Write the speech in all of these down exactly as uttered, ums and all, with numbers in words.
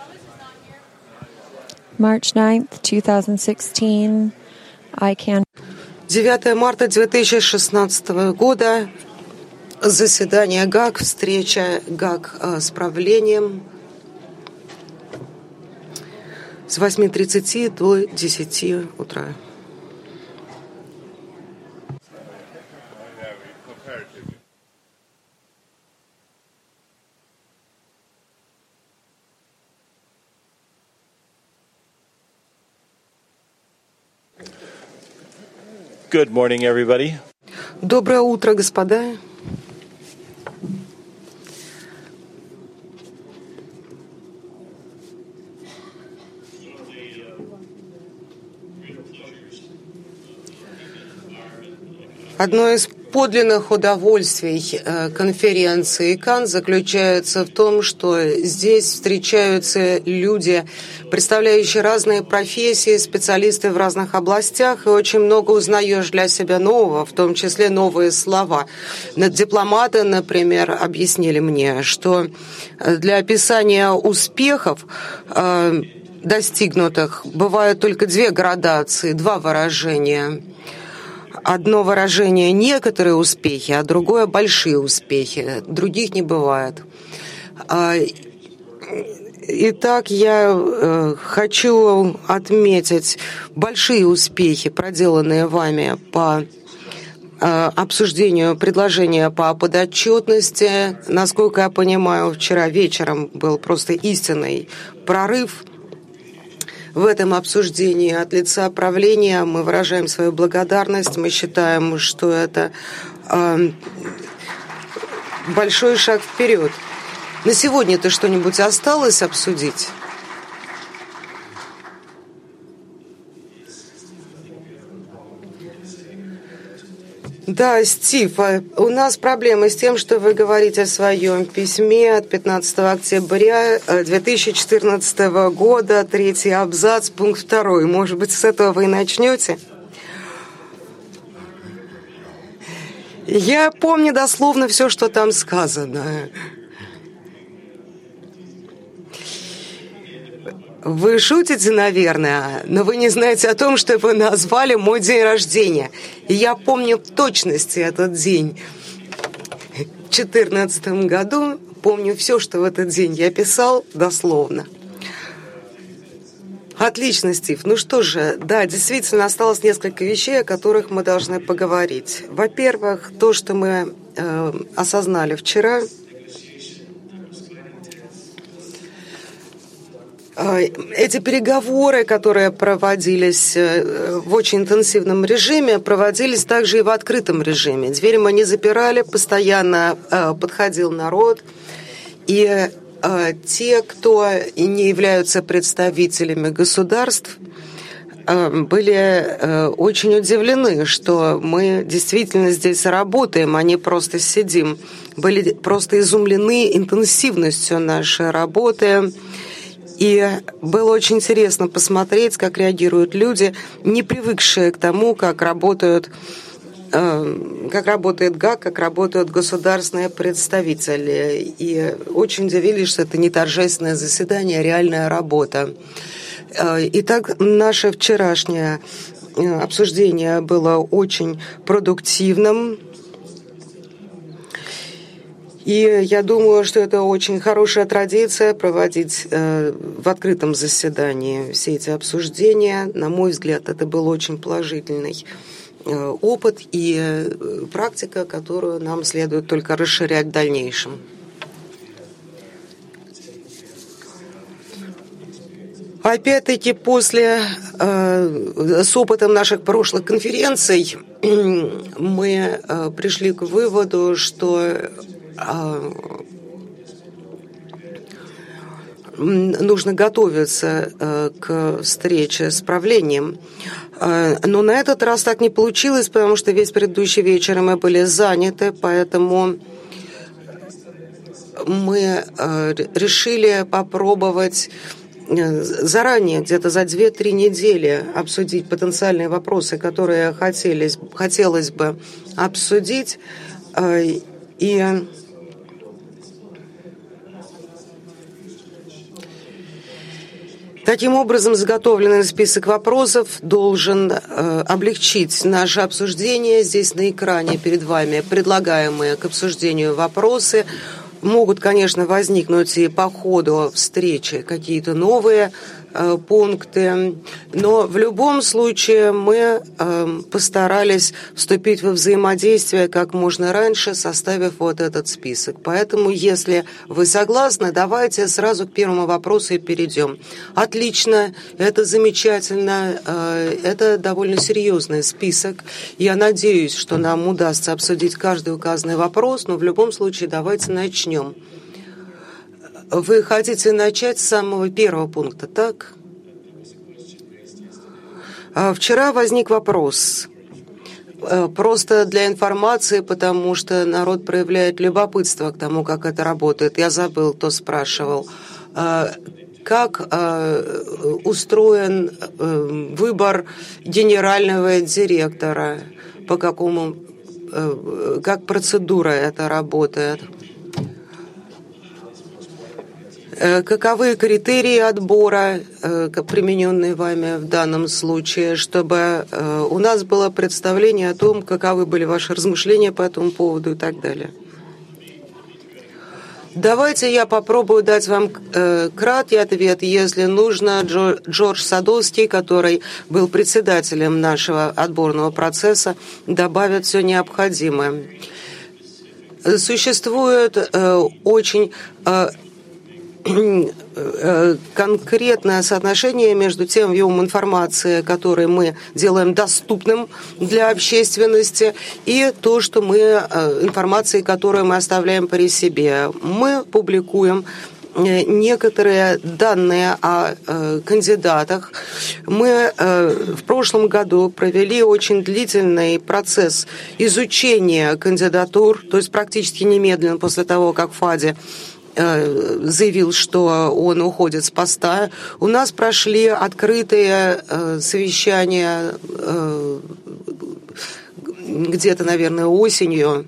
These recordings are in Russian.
March ninth, twenty sixteen, I can... девятое марта две тысячи шестнадцатого года, заседание ГАК, встреча ГАК с правлением с восьми тридцати до десяти утра. Good morning, everybody. Доброе утро, господа. Одно из подлинных удовольствий конференции КАН заключается в том, что здесь встречаются люди, представляющие разные профессии, специалисты в разных областях, и очень много узнаешь для себя нового, в том числе новые слова. Дипломаты, например, объяснили мне, что для описания успехов, достигнутых, бывают только две градации, два выражения. Одно выражение — некоторые успехи, а другое — большие успехи. Других не бывает. Итак, я хочу отметить большие успехи, проделанные вами по обсуждению предложения по подотчетности. Насколько я понимаю, вчера вечером был просто истинный прорыв в этом обсуждении. От лица правления мы выражаем свою благодарность. Мы считаем, что это э, большой шаг вперед. На сегодня-то что-нибудь осталось обсудить? Да, Стив, у нас проблемы с тем, что вы говорите в своем письме от пятнадцатого октября две тысячи четырнадцатого года, третий абзац, пункт второй. Может быть, с этого вы и начнете? Я помню дословно все, что там сказано. Вы шутите, наверное, но вы не знаете о том, что вы назвали мой день рождения. И я помню в точности этот день. В две тысячи четырнадцатом году помню все, что в этот день я писал, дословно. Отлично, Стив. Ну что же, да, действительно осталось несколько вещей, о которых мы должны поговорить. Во-первых, то, что мы э, осознали вчера. Эти переговоры, которые проводились в очень интенсивном режиме, проводились также и в открытом режиме. Двери мы не запирали, постоянно подходил народ. И те, кто не являются представителями государств, были очень удивлены, что мы действительно здесь работаем, а не просто сидим. Были просто изумлены интенсивностью нашей работы. И было очень интересно посмотреть, как реагируют люди, не привыкшие к тому, как работают, э, как работает ГАК, как работают государственные представители. И очень удивились, что это не торжественное заседание, а реальная работа. Итак, наше вчерашнее обсуждение было очень продуктивным. И я думаю, что это очень хорошая традиция проводить э, в открытом заседании все эти обсуждения. На мой взгляд, это был очень положительный э, опыт и э, практика, которую нам следует только расширять в дальнейшем. Опять-таки, после, э, с опытом наших прошлых конференций, мы э, пришли к выводу, что нужно готовиться к встрече с правлением. Но на этот раз так не получилось, потому что весь предыдущий вечер мы были заняты, поэтому мы решили попробовать заранее, где-то за две-три недели, обсудить потенциальные вопросы, которые хотелось, хотелось бы обсудить. И Таким образом, заготовленный список вопросов должен э, облегчить наше обсуждение. Здесь на экране перед вами предлагаемые к обсуждению вопросы. Могут, конечно, возникнуть и по ходу встречи какие-то новые э, пункты, но в любом случае мы э, постарались вступить во взаимодействие как можно раньше, составив вот этот список. Поэтому, если вы согласны, давайте сразу к первому вопросу и перейдем. Отлично, это замечательно, э, это довольно серьезный список. Я надеюсь, что нам удастся обсудить каждый указанный вопрос, но в любом случае давайте начнем. Вы хотите начать с самого первого пункта, так? Вчера возник вопрос. Просто для информации, потому что народ проявляет любопытство к тому, как это работает. Я забыл, кто спрашивал. Как устроен выбор генерального директора? По какому, как процедура это работает? Каковы критерии отбора, примененные вами в данном случае, чтобы у нас было представление о том, каковы были ваши размышления по этому поводу и так далее? Давайте я попробую дать вам краткий ответ, если нужно. Джордж Садовский, который был председателем нашего отборного процесса, добавит все необходимое. Существует очень конкретное соотношение между тем объемом информации, который мы делаем доступным для общественности, и то, что мы, информацией, которую мы оставляем при себе. Мы публикуем некоторые данные о э, кандидатах. Мы э, в прошлом году провели очень длительный процесс изучения кандидатур, то есть практически немедленно после того, как ФАДИ заявил, что он уходит с поста. У нас прошли открытые э, совещания э, где-то, наверное, осенью,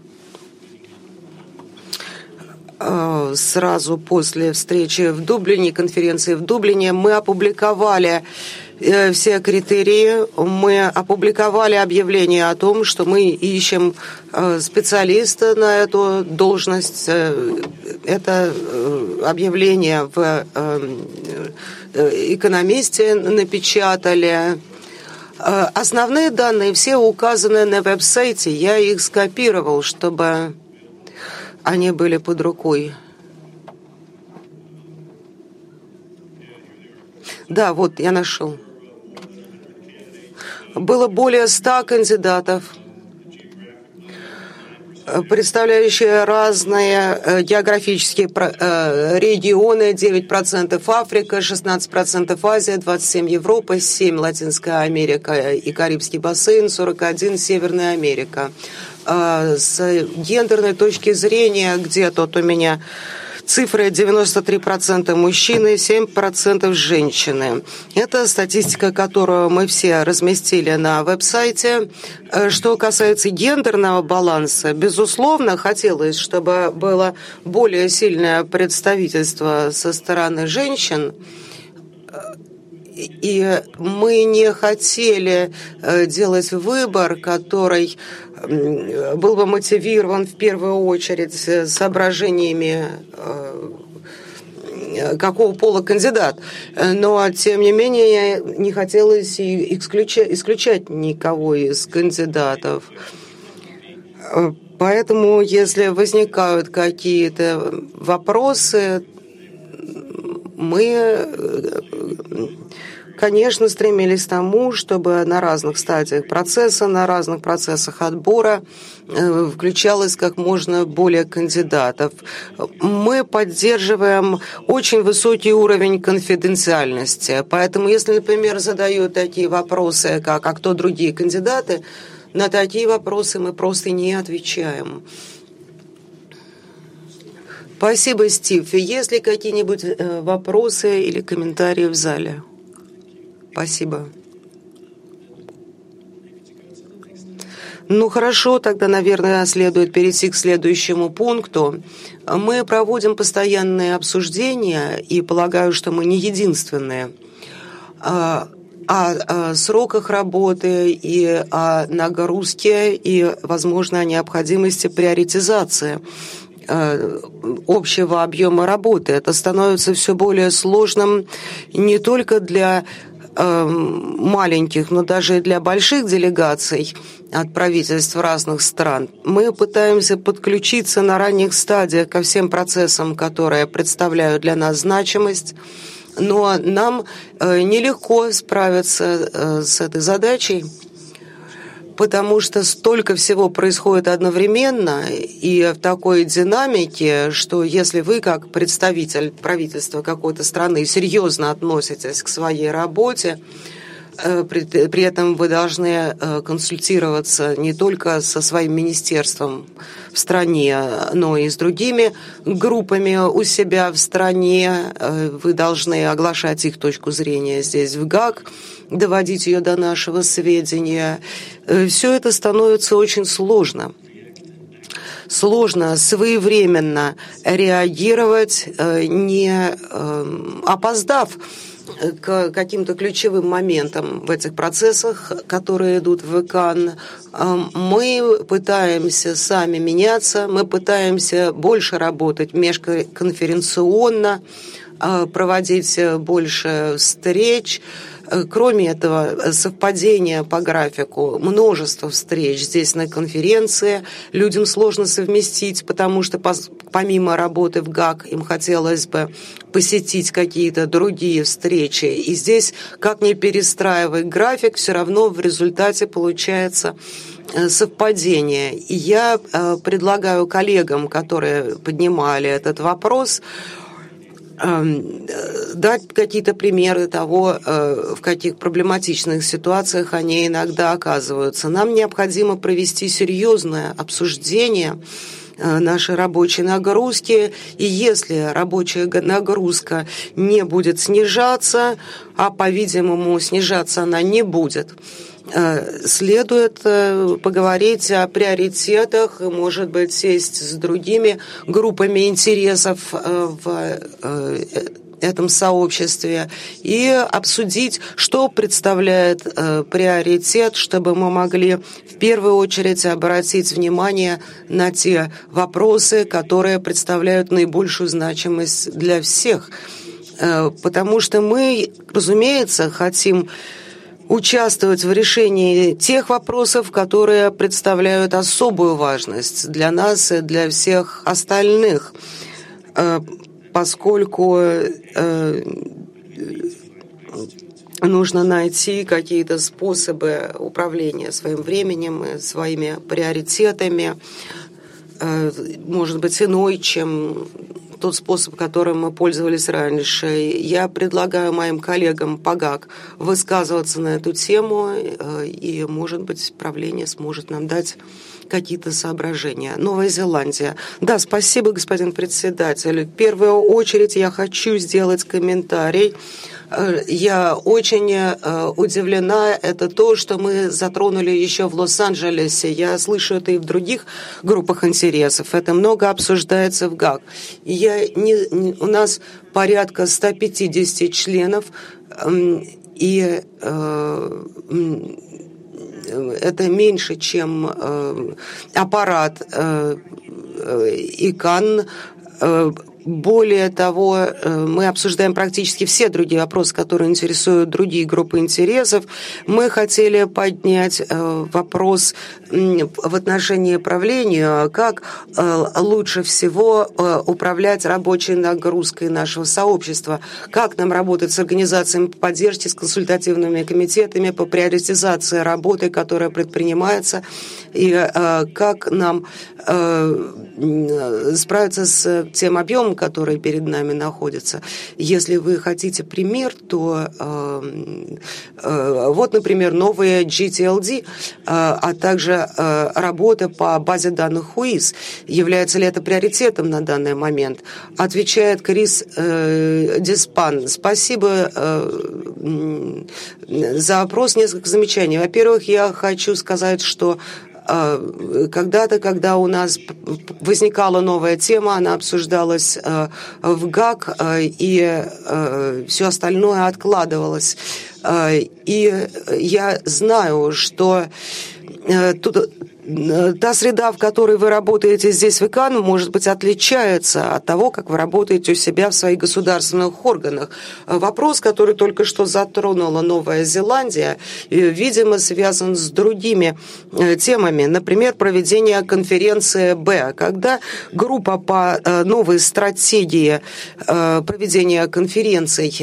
э, сразу после встречи в Дублине, конференции в Дублине. Мы опубликовали все критерии, мы опубликовали объявление о том, что мы ищем специалиста на эту должность. Это объявление в «Экономисте» напечатали. Основные данные все указаны на веб-сайте. Я их скопировал, чтобы они были под рукой. Да, вот, я нашел. Было более ста кандидатов, представляющие разные географические регионы. девять процентов Африка, шестнадцать процентов Азия, двадцать семь Европа, семь Латинская Америка и Карибский бассейн, сорок один Северная Америка. С гендерной точки зрения, где тут у меня цифры: девяносто три процента мужчины, семь процентов женщины. Это статистика, которую мы все разместили на веб-сайте. Что касается гендерного баланса, безусловно, хотелось, чтобы было более сильное представительство со стороны женщин. И мы не хотели делать выбор, который был бы мотивирован в первую очередь соображениями, какого пола кандидат. Но, тем не менее, не хотелось и исключать, исключать никого из кандидатов. Поэтому, если возникают какие-то вопросы, мы, конечно, стремились к тому, чтобы на разных стадиях процесса, на разных процессах отбора включалось как можно более кандидатов. Мы поддерживаем очень высокий уровень конфиденциальности. Поэтому, если, например, задают такие вопросы, как «а кто другие кандидаты?», на такие вопросы мы просто не отвечаем. Спасибо, Стив. Есть ли какие-нибудь вопросы или комментарии в зале? Спасибо. Ну хорошо, тогда, наверное, следует перейти к следующему пункту. Мы проводим постоянные обсуждения, и полагаю, что мы не единственные. о, о сроках работы и о нагрузке, и, возможно, о необходимости приоритизации общего объема работы. Это становится все более сложным не только для маленьких, но даже и для больших делегаций от правительств разных стран. Мы пытаемся подключиться на ранних стадиях ко всем процессам, которые представляют для нас значимость, но нам нелегко справиться с этой задачей, потому что столько всего происходит одновременно и в такой динамике, что если вы, как представитель правительства какой-то страны, серьезно относитесь к своей работе, при, при этом вы должны консультироваться не только со своим министерством в стране, но и с другими группами у себя в стране. Вы должны оглашать их точку зрения здесь в ГАК, доводить ее до нашего сведения. Все это становится очень сложно. Сложно своевременно реагировать, не опоздав к каким-то ключевым моментам в этих процессах, которые идут в ИКАН. Мы пытаемся сами меняться, мы пытаемся больше работать межконференционно, проводить больше встреч. Кроме этого, совпадение по графику, множество встреч здесь на конференции людям сложно совместить, потому что помимо работы в ГАК им хотелось бы посетить какие-то другие встречи. И здесь, как ни перестраивай график, все равно в результате получается совпадение. И я предлагаю коллегам, которые поднимали этот вопрос, дать какие-то примеры того, в каких проблематичных ситуациях они иногда оказываются. Нам необходимо провести серьезное обсуждение нашей рабочей нагрузки, и если рабочая нагрузка не будет снижаться, а, по-видимому, снижаться она не будет, следует поговорить о приоритетах, может быть, сесть с другими группами интересов в этом сообществе и обсудить, что представляет приоритет, чтобы мы могли в первую очередь обратить внимание на те вопросы, которые представляют наибольшую значимость для всех. Потому что мы, разумеется, хотим участвовать в решении тех вопросов, которые представляют особую важность для нас и для всех остальных, поскольку нужно найти какие-то способы управления своим временем и своими приоритетами, может быть, иной, чем тот способ, которым мы пользовались раньше. Я предлагаю моим коллегам по ГАК высказываться на эту тему, и, может быть, правление сможет нам дать какие-то соображения. Новая Зеландия. Да, спасибо, господин председатель. В первую очередь я хочу сделать комментарий. Я очень удивлена, это то, что мы затронули еще в Лос-Анджелесе. Я слышу это и в других группах интересов. Это много обсуждается в ГАК. Я не, не, у нас порядка ста пятидесяти членов, и э, это меньше, чем э, аппарат э, ИКАН. Э, Более того, мы обсуждаем практически все другие вопросы, которые интересуют другие группы интересов. Мы хотели поднять вопрос в отношении правления, как лучше всего управлять рабочей нагрузкой нашего сообщества, как нам работать с организациями по поддержке, с консультативными комитетами по приоритизации работы, которая предпринимается, и как нам справиться с тем объемом, который перед нами находится. Если вы хотите пример, то э, э, вот, например, новые джи ти эл ди, э, а также э, работа по базе данных УИС. Является ли это приоритетом на данный момент? Отвечает Крис э, Диспан. Спасибо э, за вопрос. Несколько замечаний. Во-первых, я хочу сказать, что когда-то, когда у нас возникала новая тема, она обсуждалась в ГАК, и все остальное откладывалось. И я знаю, что тут та среда, в которой вы работаете здесь в ИКАН, может быть, отличается от того, как вы работаете у себя в своих государственных органах. Вопрос, который только что затронула Новая Зеландия, видимо, связан с другими темами. Например, проведение конференции Б, когда группа по новой стратегии проведения конференций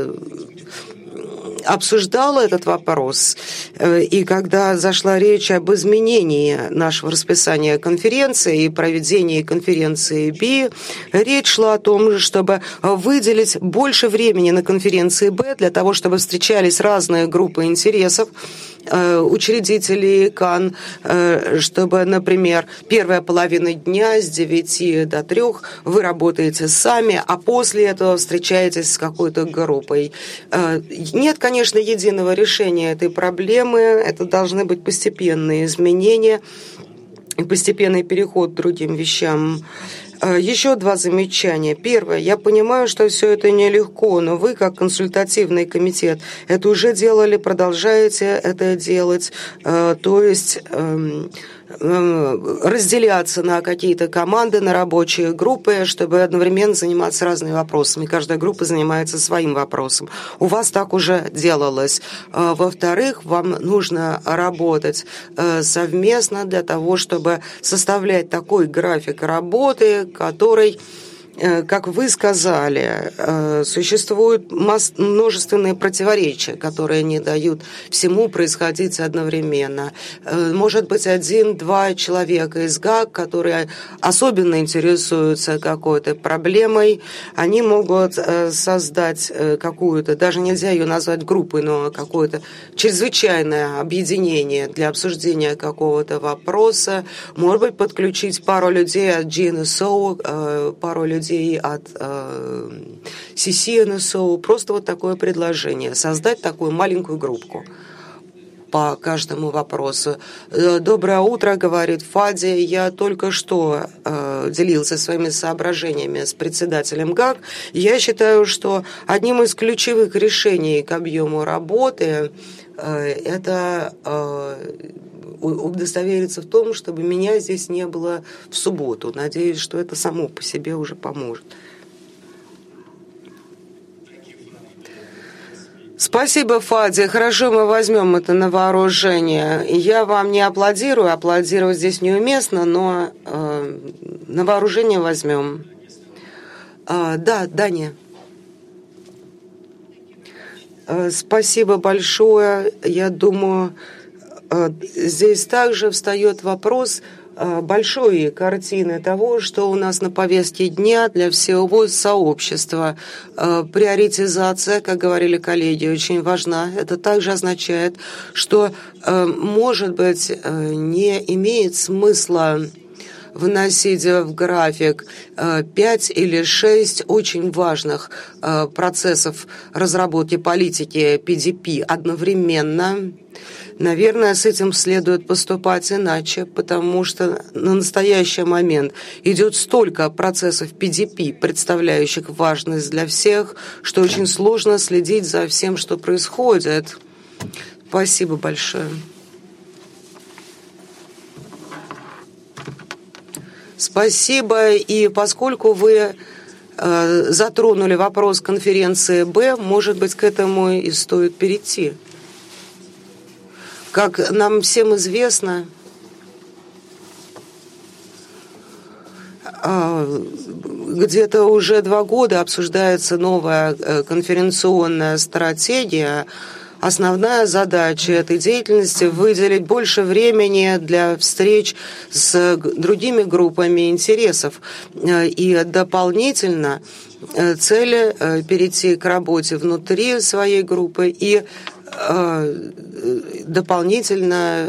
обсуждала этот вопрос, и когда зашла речь об изменении нашего расписания конференции и проведении конференции Б, речь шла о том, чтобы выделить больше времени на конференции Б для того, чтобы встречались разные группы интересов, учредителей ИКАН, чтобы, например, первая половина дня с девяти до трех вы работаете сами, а после этого встречаетесь с какой-то группой. Нет, конечно, единого решения этой проблемы. Это должны быть постепенные изменения и постепенный переход к другим вещам. Еще два замечания. Первое. Я понимаю, что все это нелегко, но вы, как консультативный комитет, это уже делали, продолжаете это делать. То есть разделяться на какие-то команды, на рабочие группы, чтобы одновременно заниматься разными вопросами. Каждая группа занимается своим вопросом. У вас так уже делалось. Во-вторых, вам нужно работать совместно для того, чтобы составлять такой график работы, который, как вы сказали, существуют множественные противоречия, которые не дают всему происходить одновременно. Может быть, один-два человека из ГАК, которые особенно интересуются какой-то проблемой, они могут создать какую-то, даже нельзя ее назвать группой, но какое-то чрезвычайное объединение для обсуждения какого-то вопроса. Может быть, подключить пару людей от джи эн эс о, пару людей от э, си си эн эс о, просто вот такое предложение, создать такую маленькую группку по каждому вопросу. Доброе утро, говорит Фади. Я только что э, делился своими соображениями с председателем ГАК. Я считаю, что одним из ключевых решений к объему работы э, это э, удостовериться в том, чтобы меня здесь не было в субботу. Надеюсь, что это само по себе уже поможет. Спасибо, Фади. Хорошо, мы возьмем это на вооружение. Я вам не аплодирую, аплодировать здесь неуместно, но э, на вооружение возьмем. Э, да, Даня. Э, спасибо большое. Я думаю, здесь также встает вопрос большой картины того, что у нас на повестке дня для всего сообщества. Приоритизация, как говорили коллеги, очень важна. Это также означает, что, может быть, не имеет смысла выносить в график пять или шесть очень важных процессов разработки политики пи ди пи одновременно. Наверное, с этим следует поступать иначе, потому что на настоящий момент идет столько процессов пи ди пи, представляющих важность для всех, что очень сложно следить за всем, что происходит. Спасибо большое. Спасибо. И поскольку вы э, затронули вопрос конференции Б, может быть, к этому и стоит перейти. Как нам всем известно, где-то уже два года обсуждается новая конференционная стратегия. Основная задача этой деятельности – выделить больше времени для встреч с другими группами интересов. И дополнительно цель – перейти к работе внутри своей группы и дополнительно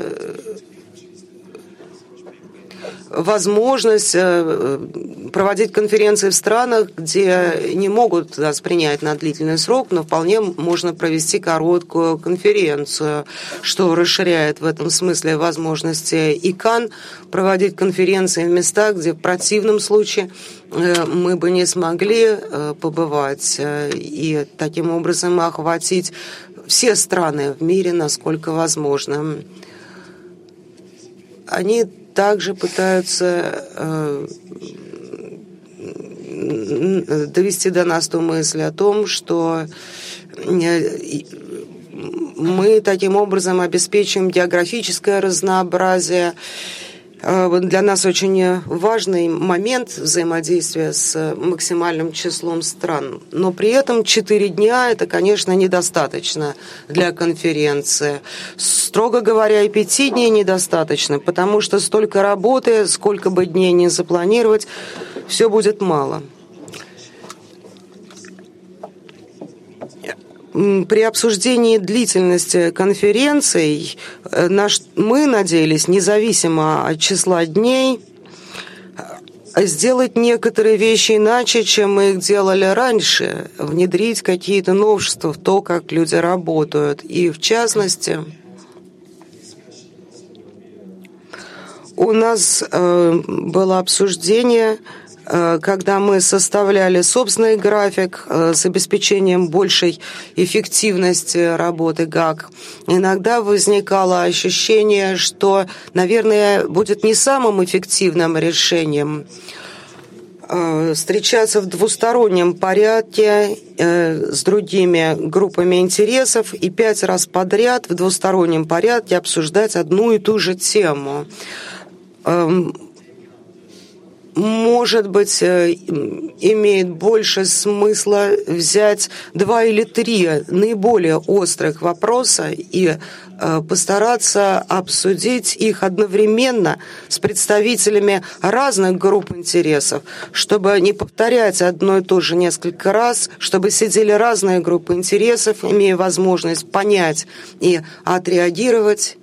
возможность проводить конференции в странах, где не могут нас принять на длительный срок, но вполне можно провести короткую конференцию, что расширяет в этом смысле возможности ИКАН проводить конференции в местах, где в противном случае мы бы не смогли побывать, и таким образом охватить все страны в мире, насколько возможно. Они также пытаются э, довести до нас ту мысль о том, что мы таким образом обеспечим географическое разнообразие. Для нас очень важный момент взаимодействия с максимальным числом стран. Но при этом четыре дня – это, конечно, недостаточно для конференции. Строго говоря, и пяти дней недостаточно, потому что столько работы, сколько бы дней ни запланировать, все будет мало. При обсуждении длительности конференций мы надеялись, независимо от числа дней, сделать некоторые вещи иначе, чем мы их делали раньше, внедрить какие-то новшества в то, как люди работают. И в частности, у нас было обсуждение, когда мы составляли собственный график с обеспечением большей эффективности работы ГАК, иногда возникало ощущение, что, наверное, будет не самым эффективным решением встречаться в двустороннем порядке с другими группами интересов и пять раз подряд в двустороннем порядке обсуждать одну и ту же тему. Может быть, имеет больше смысла взять два или три наиболее острых вопроса и постараться обсудить их одновременно с представителями разных групп интересов, чтобы не повторять одно и то же несколько раз, чтобы сидели разные группы интересов, имея возможность понять и отреагировать,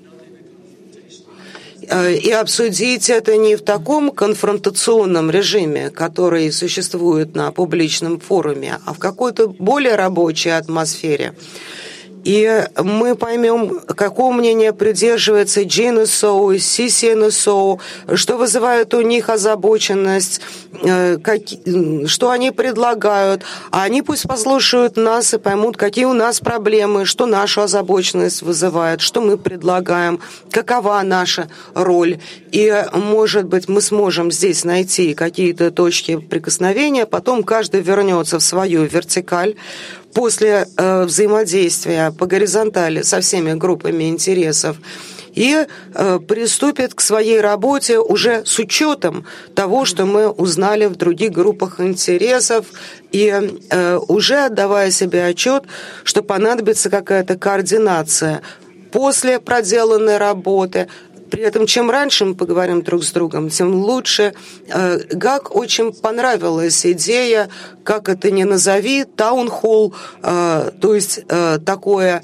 и обсудить это не в таком конфронтационном режиме, который существует на публичном форуме, а в какой-то более рабочей атмосфере. И мы поймем, какого мнения придерживается джи эн эс о и си си эн эс о, что вызывает у них озабоченность, как, что они предлагают. А они пусть послушают нас и поймут, какие у нас проблемы, что нашу озабоченность вызывает, что мы предлагаем, какова наша роль. И, может быть, мы сможем здесь найти какие-то точки прикосновения, потом каждый вернется в свою вертикаль, после э, взаимодействия по горизонтали со всеми группами интересов и э, приступит к своей работе уже с учетом того, что мы узнали в других группах интересов, и э, уже отдавая себе отчет, что понадобится какая-то координация после проделанной работы. При этом, чем раньше мы поговорим друг с другом, тем лучше. ГАК очень понравилась идея, как это ни назови, таунхолл, то есть такое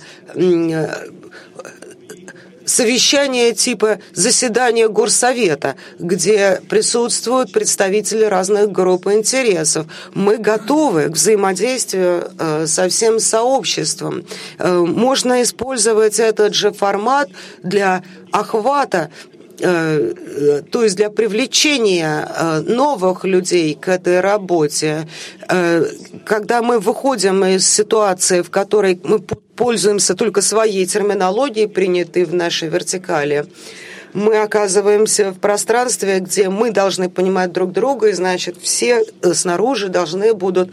совещание типа заседания горсовета, где присутствуют представители разных групп интересов. Мы готовы к взаимодействию со всем сообществом. Можно использовать этот же формат для охвата, то есть для привлечения новых людей к этой работе. Когда мы выходим из ситуации, в которой мы пользуемся только своей терминологией, принятой в нашей вертикали, мы оказываемся в пространстве, где мы должны понимать друг друга, и, значит, все снаружи должны будут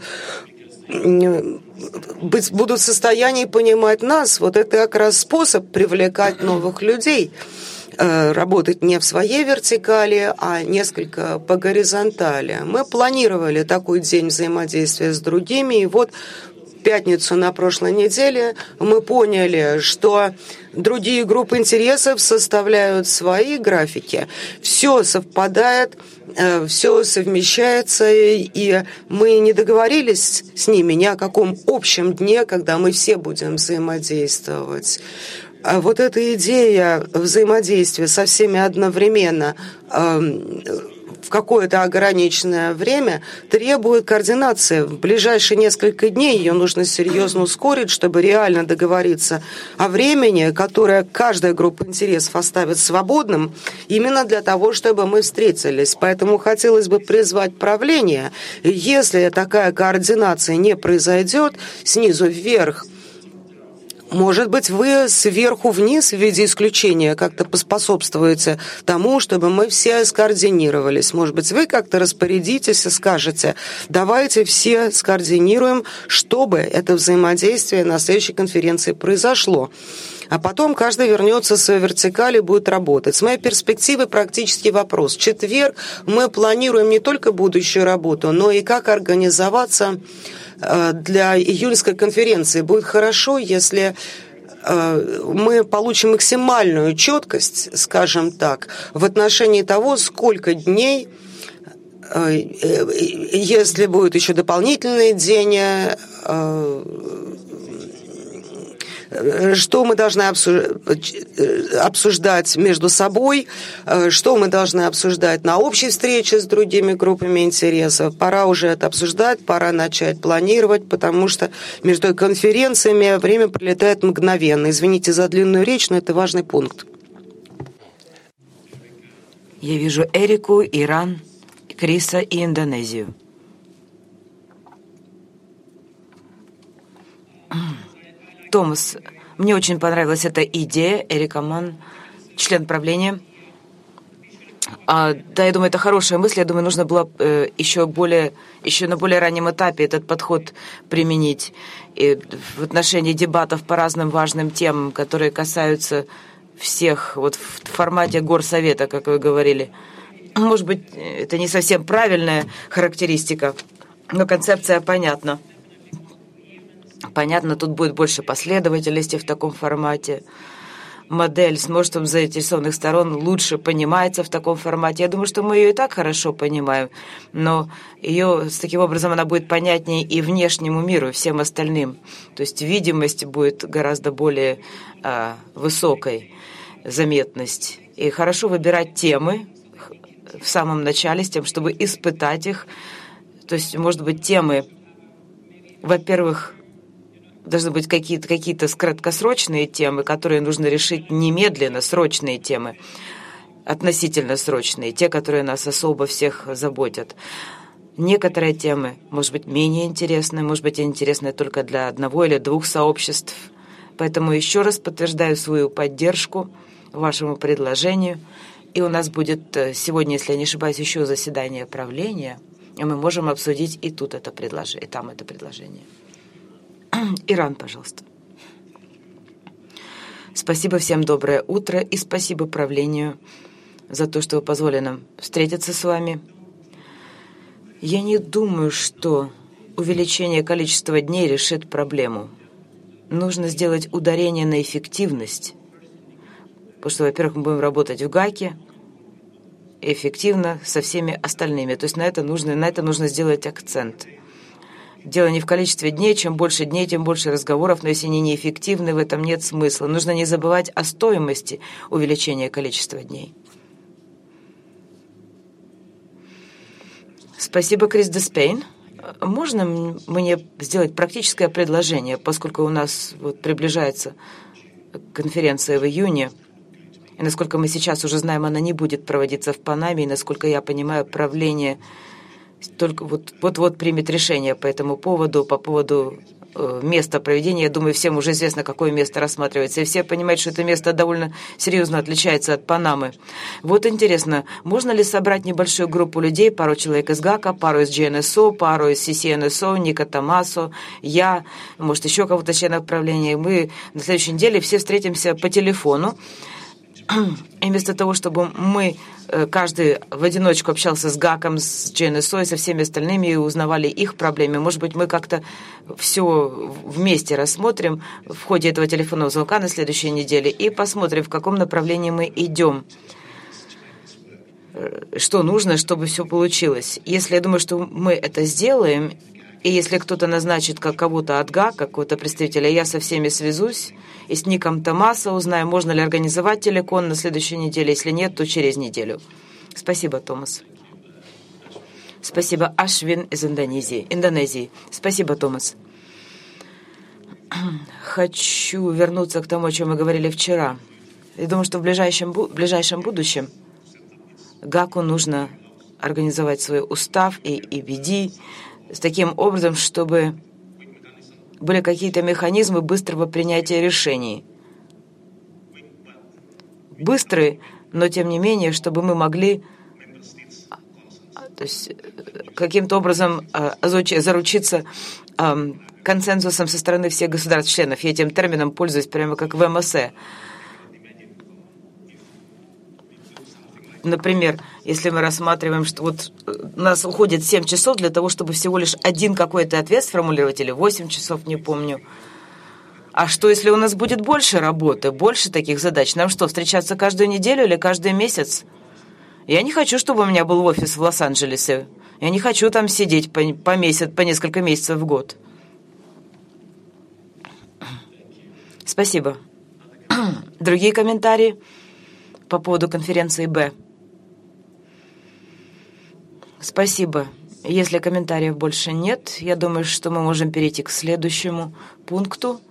быть, будут в состоянии понимать нас. Вот это как раз способ привлекать новых людей. Работать не в своей вертикали, а несколько по горизонтали. Мы планировали такой день взаимодействия с другими, и вот в пятницу на прошлой неделе мы поняли, что другие группы интересов составляют свои графики, все совпадает, все совмещается, и мы не договорились с ними ни о каком общем дне, когда мы все будем взаимодействовать. А вот эта идея взаимодействия со всеми одновременно э, в какое-то ограниченное время требует координации. В ближайшие несколько дней ее нужно серьезно ускорить, чтобы реально договориться о времени, которое каждая группа интересов оставит свободным, именно для того, чтобы мы встретились. Поэтому хотелось бы призвать правление, если такая координация не произойдет снизу вверх, Может быть, вы сверху вниз в виде исключения как-то поспособствуете тому, чтобы мы все скоординировались. Может быть, вы как-то распорядитесь и скажете, давайте все скоординируем, чтобы это взаимодействие на следующей конференции произошло. А потом каждый вернется в свою вертикаль и будет работать. С моей перспективы практический вопрос. В четверг мы планируем не только будущую работу, но и как организоваться для июльской конференции. Будет хорошо, если мы получим максимальную четкость, скажем так, в отношении того, сколько дней, если будет еще дополнительный день, что мы должны обсуждать между собой, что мы должны обсуждать на общей встрече с другими группами интересов. Пора уже это обсуждать, пора начать планировать, потому что между конференциями время пролетает мгновенно. Извините за длинную речь, но это важный пункт. Я вижу Эрику, Иран, Криса и Индонезию. Томас, мне очень понравилась эта идея, Эрика Ман, член правления. А, да, я думаю, это хорошая мысль. Я думаю, нужно было э, еще, более, еще на более раннем этапе этот подход применить и в отношении дебатов по разным важным темам, которые касаются всех, вот в формате горсовета, как вы говорили. Может быть, это не совсем правильная характеристика, но концепция понятна. Понятно, тут будет больше последовательности в таком формате. Модель с множеством заинтересованных сторон лучше понимается в таком формате. Я думаю, что мы ее и так хорошо понимаем, но ее с таким образом она будет понятнее и внешнему миру, и всем остальным. То есть видимость будет гораздо более а, высокой, заметность. И хорошо выбирать темы в самом начале с тем, чтобы испытать их. То есть, может быть, темы, во-первых, должны быть какие-то какие-то краткосрочные темы, которые нужно решить немедленно, срочные темы, относительно срочные, те, которые нас особо всех заботят. Некоторые темы, может быть, менее интересны, может быть, интересны только для одного или двух сообществ. Поэтому еще раз подтверждаю свою поддержку вашему предложению. И у нас будет сегодня, если я не ошибаюсь, еще заседание правления, и мы можем обсудить и тут это предложение, и там это предложение. Иран, пожалуйста. Спасибо всем, доброе утро, и спасибо правлению за то, что вы позволили нам встретиться с вами. Я не думаю, что увеличение количества дней решит проблему. Нужно сделать ударение на эффективность, потому что, во-первых, мы будем работать в ГАКе эффективно со всеми остальными. То есть на это нужно, на это нужно сделать акцент. Дело не в количестве дней. Чем больше дней, тем больше разговоров. Но если они неэффективны, в этом нет смысла. Нужно не забывать о стоимости увеличения количества дней. Спасибо, Крис Деспейн. Можно мне сделать практическое предложение, поскольку у нас вот приближается конференция в июне, и насколько мы сейчас уже знаем, она не будет проводиться в Панаме, и, насколько я понимаю, правление только вот, вот-вот примет решение по этому поводу, по поводу э, места проведения. Я думаю, всем уже известно, какое место рассматривается, и все понимают, что это место довольно серьезно отличается от Панамы. Вот интересно, можно ли собрать небольшую группу людей, пару человек из ГАКа, пару из джи эн эс о, пару из си си эн эс о, Ника Томасо, я, может, еще кого-то членов правления. Мы на следующей неделе все встретимся по телефону, и вместо того, чтобы мы, каждый в одиночку общался с ГАКом, с джи эн эс о и со всеми остальными и узнавали их проблемы, может быть, мы как-то все вместе рассмотрим в ходе этого телефонного звонка на следующей неделе и посмотрим, в каком направлении мы идем, что нужно, чтобы все получилось. Если я думаю, что мы это сделаем, и если кто-то назначит как кого-то от ГАК, какого-то представителя, я со всеми свяжусь, и с Ником Томасо узнаю, можно ли организовать телекон на следующей неделе. Если нет, то через неделю. Спасибо, Томас. Спасибо, Ашвин из Индонезии. Индонезии. Спасибо, Томас. Хочу вернуться к тому, о чем мы говорили вчера. Я думаю, что в ближайшем, в ближайшем будущем ГАКу нужно организовать свой устав и и би ди с таким образом, чтобы были какие-то механизмы быстрого принятия решений. Быстрые, но тем не менее, чтобы мы могли то есть, каким-то образом заручиться консенсусом со стороны всех государств-членов. Я этим термином пользуюсь прямо как в эм эс э. Например, если мы рассматриваем, что вот у нас уходит семь часов для того, чтобы всего лишь один какой-то ответ сформулировать, или восемь часов, не помню. А что, если у нас будет больше работы, больше таких задач? Нам что, встречаться каждую неделю или каждый месяц? Я не хочу, чтобы у меня был офис в Лос-Анджелесе. Я не хочу там сидеть по, по, месяц, по несколько месяцев в год. Спасибо. Другие комментарии по поводу конференции Б? Спасибо. Если комментариев больше нет, я думаю, что мы можем перейти к следующему пункту.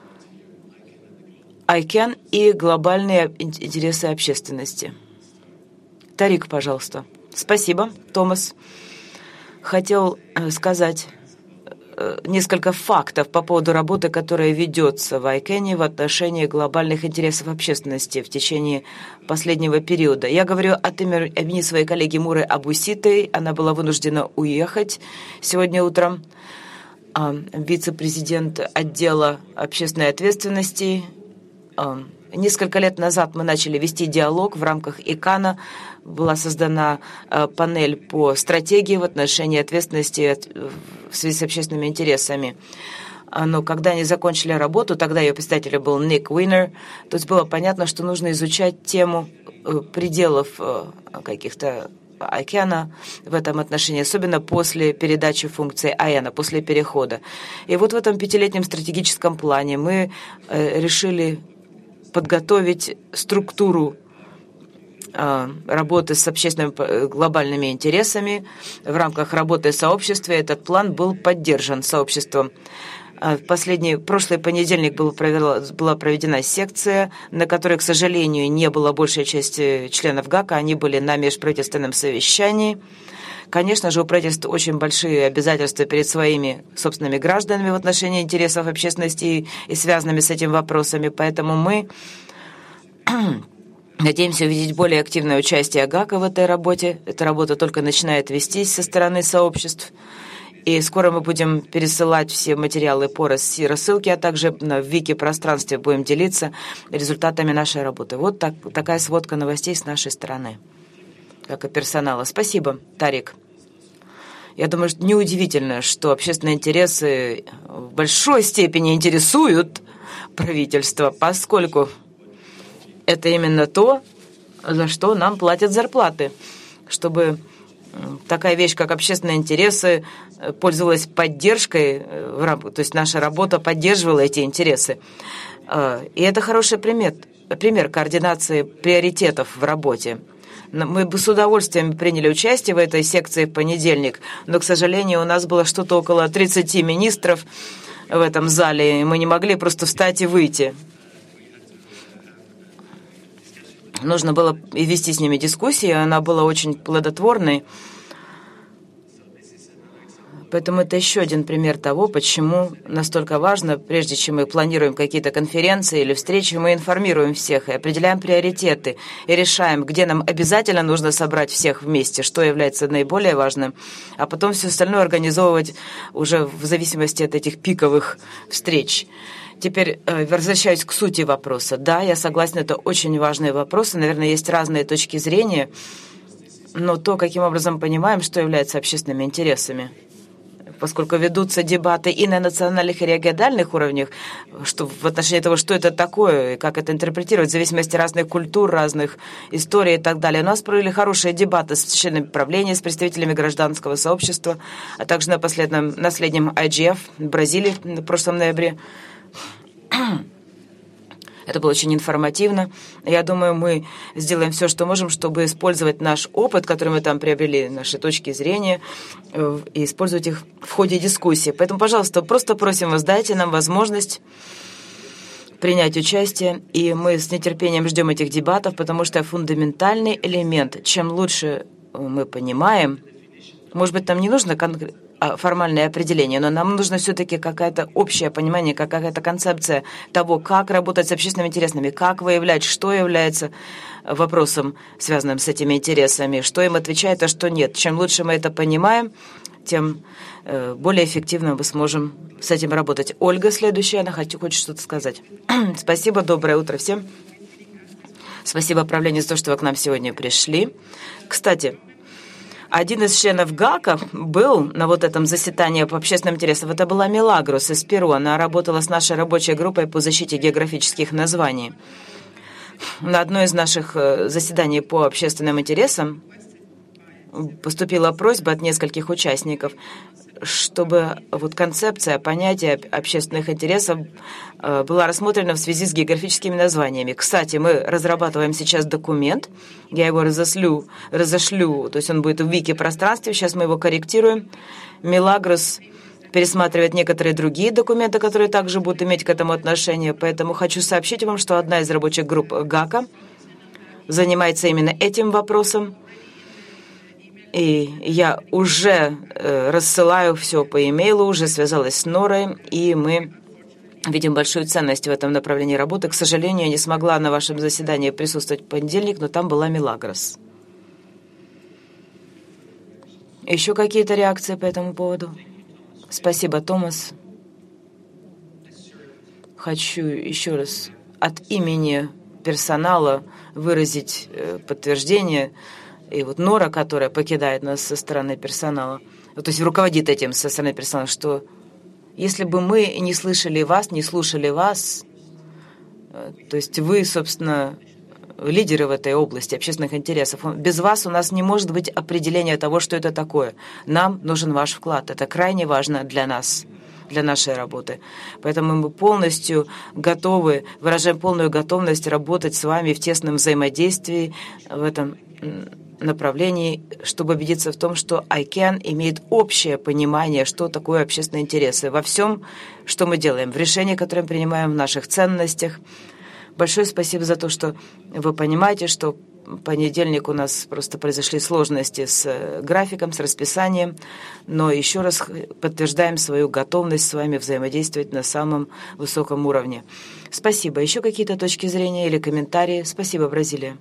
ай кэн и глобальные интересы общественности. Тарик, пожалуйста. Спасибо, Томас. Хотел сказать несколько фактов по поводу работы, которая ведется в ай кэн в отношении глобальных интересов общественности в течение последнего периода. Я говорю от имени своей коллеги Муры Абуситой. Она была вынуждена уехать сегодня утром. Вице-президент отдела общественной ответственности. Несколько лет назад мы начали вести диалог в рамках ИКАНа. Была создана панель по стратегии в отношении ответственности в связи с общественными интересами. Но когда они закончили работу, тогда ее председателем был Ник Уиннер, то есть было понятно, что нужно изучать тему пределов каких-то ай кэн в этом отношении, особенно после передачи функции ай эн, после перехода. И вот в этом пятилетнем стратегическом плане мы решили подготовить структуру работы с общественными глобальными интересами в рамках работы сообщества. Этот план был поддержан сообществом. В последний, прошлый понедельник был провела, была проведена секция, на которой, к сожалению, не было большей части членов ГАКа. Они были на межправительственном совещании. Конечно же, у правительства очень большие обязательства перед своими собственными гражданами в отношении интересов общественности и, и связанными с этими вопросами. Поэтому мы надеемся увидеть более активное участие ГАКа в этой работе. Эта работа только начинает вестись со стороны сообществ. И скоро мы будем пересылать все материалы по рассылке, а также в вики-пространстве будем делиться результатами нашей работы. Вот так, такая сводка новостей с нашей стороны, как и персонала. Спасибо, Тарик. Я думаю, что неудивительно, что общественные интересы в большой степени интересуют правительство, поскольку это именно то, за что нам платят зарплаты, чтобы такая вещь, как общественные интересы, пользовалась поддержкой, то есть наша работа поддерживала эти интересы. И это хороший пример, пример координации приоритетов в работе. Мы бы с удовольствием приняли участие в этой секции в понедельник, но, к сожалению, у нас было что-то около тридцати министров в этом зале, и мы не могли просто встать и выйти. Нужно было и вести с ними дискуссии, она была очень плодотворной. Поэтому это еще один пример того, почему настолько важно, прежде чем мы планируем какие-то конференции или встречи, мы информируем всех и определяем приоритеты, и решаем, где нам обязательно нужно собрать всех вместе, что является наиболее важным, а потом все остальное организовывать уже в зависимости от этих пиковых встреч. Теперь возвращаюсь к сути вопроса. Да, я согласна, это очень важные вопросы, наверное, есть разные точки зрения, но то, каким образом понимаем, что является общественными интересами, поскольку ведутся дебаты и на национальных и региональных уровнях, что в отношении того, что это такое, и как это интерпретировать, в зависимости от разных культур, разных историй и так далее. У нас провели хорошие дебаты с членами правления, с представителями гражданского сообщества, а также на последнем, наследнем ай джи эф в Бразилии в прошлом ноябре. Это было очень информативно. Я думаю, мы сделаем все, что можем, чтобы использовать наш опыт, который мы там приобрели, наши точки зрения, и использовать их в ходе дискуссии. Поэтому, пожалуйста, просто просим вас, дайте нам возможность принять участие, и мы с нетерпением ждем этих дебатов, потому что фундаментальный элемент, чем лучше мы понимаем, может быть, нам не нужно конкретно, формальное определение, но нам нужно все-таки какое-то общее понимание, какая-то концепция того, как работать с общественными интересами, как выявлять, что является вопросом, связанным с этими интересами, что им отвечает, а что нет. Чем лучше мы это понимаем, тем э, более эффективно мы сможем с этим работать. Ольга, следующая, она хочет, хочет что-то сказать. Спасибо, доброе утро всем. Спасибо правлению за то, что вы к нам сегодня пришли. Кстати, один из членов ГАКа был на вот этом заседании по общественным интересам. Это была Милагрос из Перу. Она работала с нашей рабочей группой по защите географических названий. На одно из наших заседаний по общественным интересам поступила просьба от нескольких участников, чтобы вот концепция, понятие общественных интересов была рассмотрена в связи с географическими названиями. Кстати, мы разрабатываем сейчас документ, я его разошлю, разошлю, то есть он будет в вики-пространстве, сейчас мы его корректируем. Милагрос пересматривает некоторые другие документы, которые также будут иметь к этому отношение, поэтому хочу сообщить вам, что одна из рабочих групп ГАКа занимается именно этим вопросом. И я уже э, рассылаю все по имейлу, уже связалась с Норой, и мы видим большую ценность в этом направлении работы. К сожалению, я не смогла на вашем заседании присутствовать в понедельник, но там была Милагрос. Еще какие-то реакции по этому поводу? Спасибо, Томас. Хочу еще раз от имени персонала выразить э, подтверждение. И вот Нора, которая покидает нас со стороны персонала, то есть руководит этим со стороны персонала, что если бы мы не слышали вас, не слушали вас, то есть вы, собственно, лидеры в этой области общественных интересов, без вас у нас не может быть определения того, что это такое. Нам нужен ваш вклад. Это крайне важно для нас, для нашей работы. Поэтому мы полностью готовы, выражаем полную готовность работать с вами в тесном взаимодействии в этом направлении, чтобы убедиться в том, что ай кей эй эн имеет общее понимание, что такое общественные интересы во всем, что мы делаем, в решениях, которые мы принимаем, в наших ценностях. Большое спасибо за то, что вы понимаете, что в понедельник у нас просто произошли сложности с графиком, с расписанием, но еще раз подтверждаем свою готовность с вами взаимодействовать на самом высоком уровне. Спасибо. Еще какие-то точки зрения или комментарии? Спасибо, Бразилия.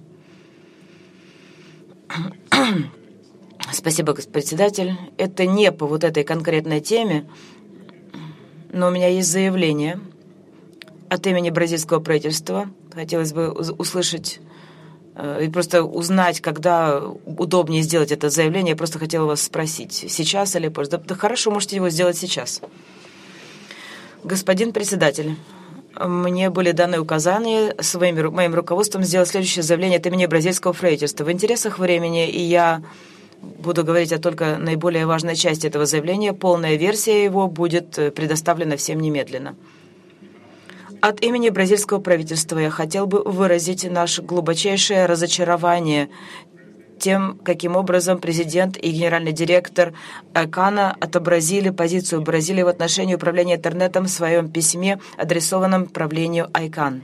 Спасибо, председатель. Это не по вот этой конкретной теме, но у меня есть заявление от имени бразильского правительства. Хотелось бы услышать и просто узнать, когда удобнее сделать это заявление. Я просто хотела вас спросить, сейчас или позже. Да, да хорошо, можете его сделать сейчас. Господин председатель, мне были даны указания своим, моим руководством сделать следующее заявление от имени бразильского правительства. В интересах времени, и я буду говорить о только наиболее важной части этого заявления, полная версия его будет предоставлена всем немедленно. От имени бразильского правительства я хотел бы выразить наше глубочайшее разочарование тем, каким образом президент и генеральный директор ай-кана отобразили позицию Бразилии в отношении управления интернетом в своем письме, адресованном правлению ай-кан.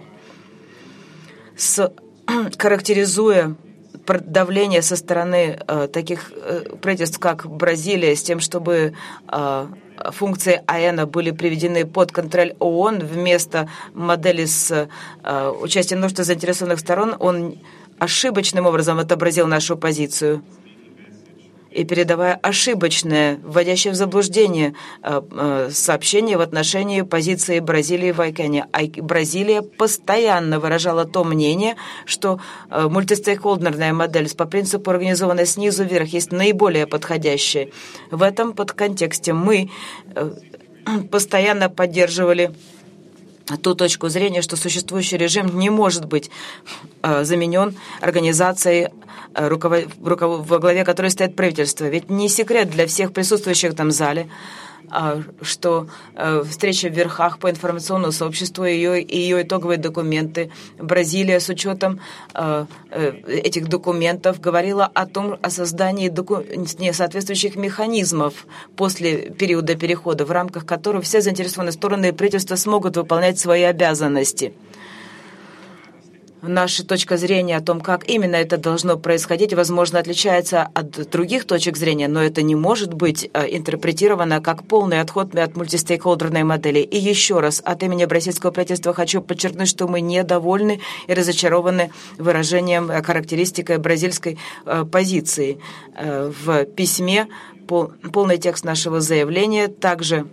С, характеризуя давление со стороны э, таких э, правительств, как Бразилия, с тем, чтобы э, функции ай эн были приведены под контроль ООН вместо модели с э, участием множества заинтересованных сторон, он ошибочным образом отобразил нашу позицию и передавая ошибочное, вводящее в заблуждение э, э, сообщение в отношении позиции Бразилии в ай-кане. Бразилия постоянно выражала то мнение, что э, мультистейкхолдерная модель по принципу организованной снизу вверх есть наиболее подходящая. В этом подконтексте мы э, постоянно поддерживали ту точку зрения, что существующий режим не может быть э, заменен организацией, э, руков... Руков... во главе которой стоит правительство. Ведь не секрет для всех присутствующих в этом зале, э, что э, встреча в верхах по информационному сообществу и ее, и ее итоговые документы, Бразилия с учетом э, э, этих документов говорила о том, о создании доку... соответствующих механизмов после периода перехода, в рамках которого все заинтересованные стороны и правительства смогут выполнять свои обязанности. наша точка зрения о том, как именно это должно происходить, возможно, отличается от других точек зрения, но это не может быть интерпретировано как полный отход от мультистейкхолдерной модели. И еще раз, от имени бразильского правительства хочу подчеркнуть, что мы недовольны и разочарованы выражением, характеристикой бразильской позиции. В письме полный текст нашего заявления также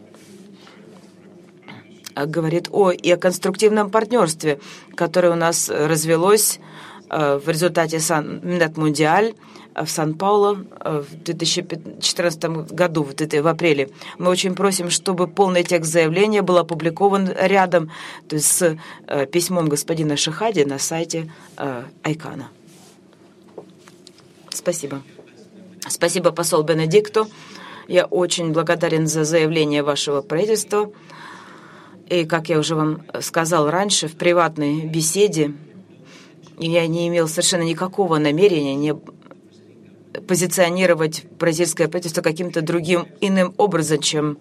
говорит о, и о конструктивном партнерстве, которое у нас развелось в результате Net-Mundial в Сан-Паулу в две тысячи четырнадцатом году, в апреле. Мы очень просим, чтобы полный текст заявления был опубликован рядом, то есть с письмом господина Шихади на сайте Айкана. Спасибо. Спасибо, посол Бенедикто. Я очень благодарен за заявление вашего правительства. И, как я уже вам сказал раньше, в приватной беседе я не имел совершенно никакого намерения не позиционировать бразильское правительство каким-то другим иным образом, чем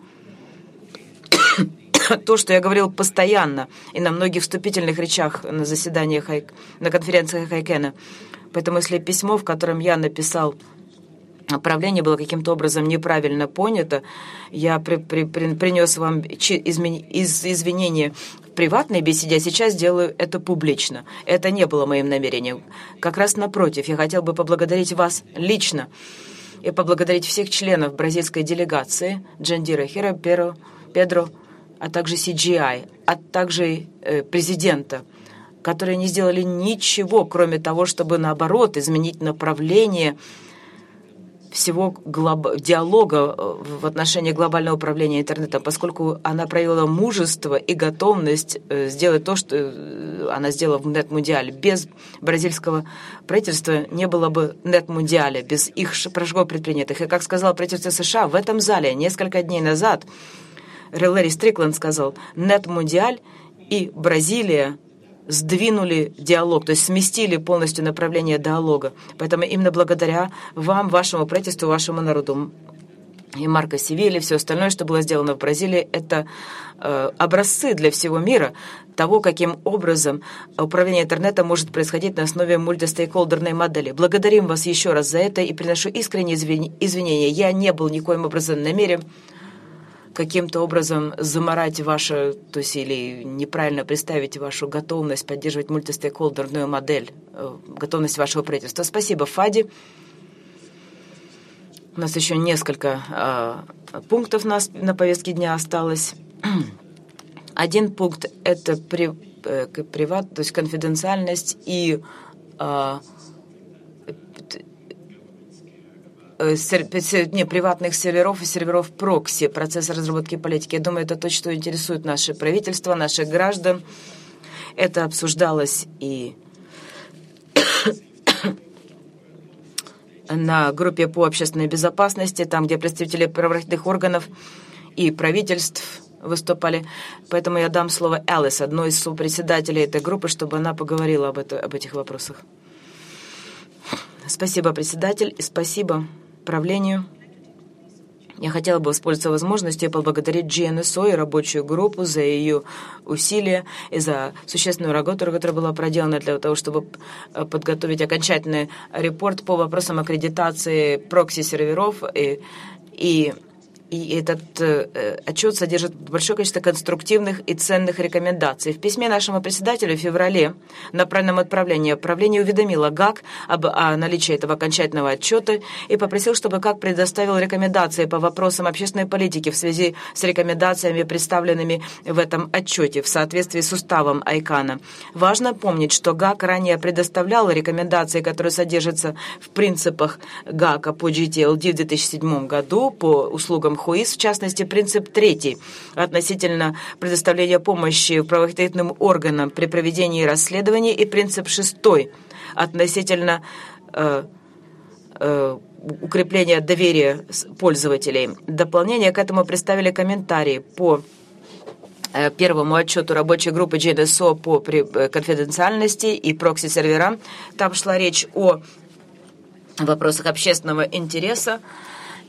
то, что я говорил постоянно и на многих вступительных речах на заседаниях, на конференциях Айкена. Поэтому, если письмо, в котором я написал, правление было каким-то образом неправильно понято, я при, при, при, принес вам измени, из, извинения в приватной беседе, а сейчас делаю это публично. Это не было моим намерением. Как раз напротив, я хотел бы поблагодарить вас лично и поблагодарить всех членов бразильской делегации, Джандира Хера, Перо, Педро, а также си джи ай, а также э, президента, которые не сделали ничего, кроме того, чтобы, наоборот, изменить направление всего глоб... диалога в отношении глобального управления интернетом, поскольку она проявила мужество и готовность сделать то, что она сделала в Net-Mundial. Без бразильского правительства не было бы Net-Mundial, без их шагов предпринятых. И, как сказал правительство США в этом зале несколько дней назад, Лэри Стрикленд сказал, Net-Mundial и Бразилия сдвинули диалог, то есть сместили полностью направление диалога. Поэтому именно благодаря вам, вашему правительству, вашему народу, и Марко Севилли, все остальное, что было сделано в Бразилии, это э, образцы для всего мира того, каким образом управление интернетом может происходить на основе мультистейкхолдерной модели. Благодарим вас еще раз за это и приношу искренние извинения. Я не был никоим образом намерен каким-то образом заморать вашу, то есть или неправильно представить вашу готовность поддерживать мультистейкхолдерную модель, готовность вашего правительства. Спасибо, Фади. У нас еще несколько э, пунктов на, на повестке дня осталось. Один пункт – это при, э, приват, то есть конфиденциальность и э, не, приватных серверов и серверов прокси, процесс разработки политики. Я думаю, это то, что интересует наше правительство, наших граждан. Это обсуждалось и на группе по общественной безопасности, там, где представители правоохранительных органов и правительств выступали. Поэтому я дам слово Элис, одной из сопредседателей этой группы, чтобы она поговорила об, это, об этих вопросах. Спасибо, председатель, и спасибо правлению. Я хотела бы воспользоваться возможностью и поблагодарить джи эн эс о и рабочую группу за ее усилия и за существенную работу, которая была проделана для того, чтобы подготовить окончательный репорт по вопросам аккредитации прокси-серверов. И, и, и этот э, отчет содержит большое количество конструктивных и ценных рекомендаций. В письме нашему председателю в феврале на правильном отправлении правление уведомило ГАК об о наличии этого окончательного отчета и попросил, чтобы ГАК предоставил рекомендации по вопросам общественной политики в связи с рекомендациями, представленными в этом отчете в соответствии с уставом Айкана. Важно помнить, что ГАК ранее предоставлял рекомендации, которые содержатся в принципах ГАКа по джи ти эл ди в две тысячи седьмом году по услугам ХОИС, в частности, принцип третий относительно предоставления помощи правоохранительным органам при проведении расследований и принцип шестой относительно э, э, укрепления доверия пользователей. В дополнение к этому представили комментарии по э, первому отчету рабочей группы джи эн эс о по при, э, конфиденциальности и прокси-серверам. Там шла речь о вопросах общественного интереса.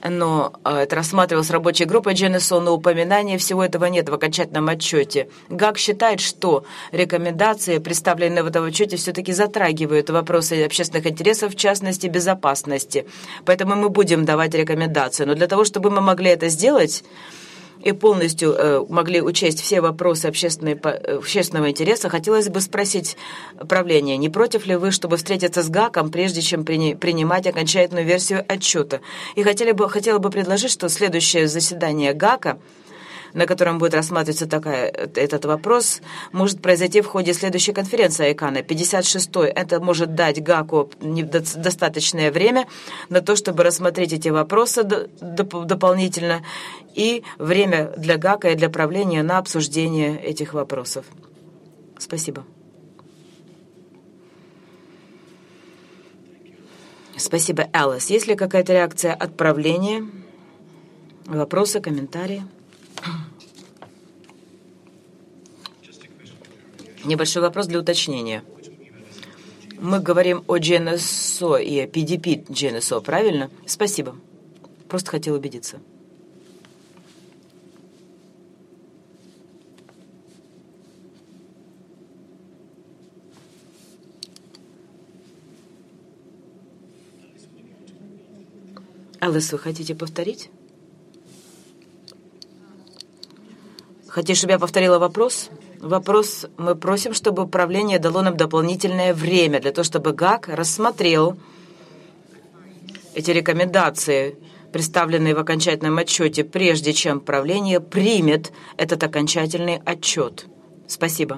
но это рассматривалось рабочей группой джи эн эс о, но упоминания всего этого нет в окончательном отчете. ГАК считает, что рекомендации, представленные в этом отчете, все-таки затрагивают вопросы общественных интересов, в частности, безопасности. Поэтому мы будем давать рекомендации. Но для того, чтобы мы могли это сделать и полностью э, могли учесть все вопросы общественного интереса, хотелось бы спросить правление, не против ли вы, чтобы встретиться с ГАКом, прежде чем при, принимать окончательную версию отчета? И хотели бы, хотела бы предложить, что следующее заседание ГАКа, на котором будет рассматриваться такая, этот вопрос, может произойти в ходе следующей конференции Айкана, пятьдесят шестой. Это может дать ГАКу достаточное время на то, чтобы рассмотреть эти вопросы доп- дополнительно, и время для ГАКа и для правления на обсуждение этих вопросов. Спасибо. Спасибо, Элис. Есть ли какая-то реакция от правления? Вопросы, комментарии? Небольшой вопрос для уточнения. Мы говорим о джи эн эс о и о пи ди пи джи эн эс о, правильно? Спасибо. Просто хотел убедиться. Алис, вы хотите повторить? Хотите, чтобы я повторила вопрос? Вопрос, мы просим, чтобы управление дало нам дополнительное время для того, чтобы ГАК рассмотрел эти рекомендации, представленные в окончательном отчете, прежде чем правление примет этот окончательный отчет. Спасибо.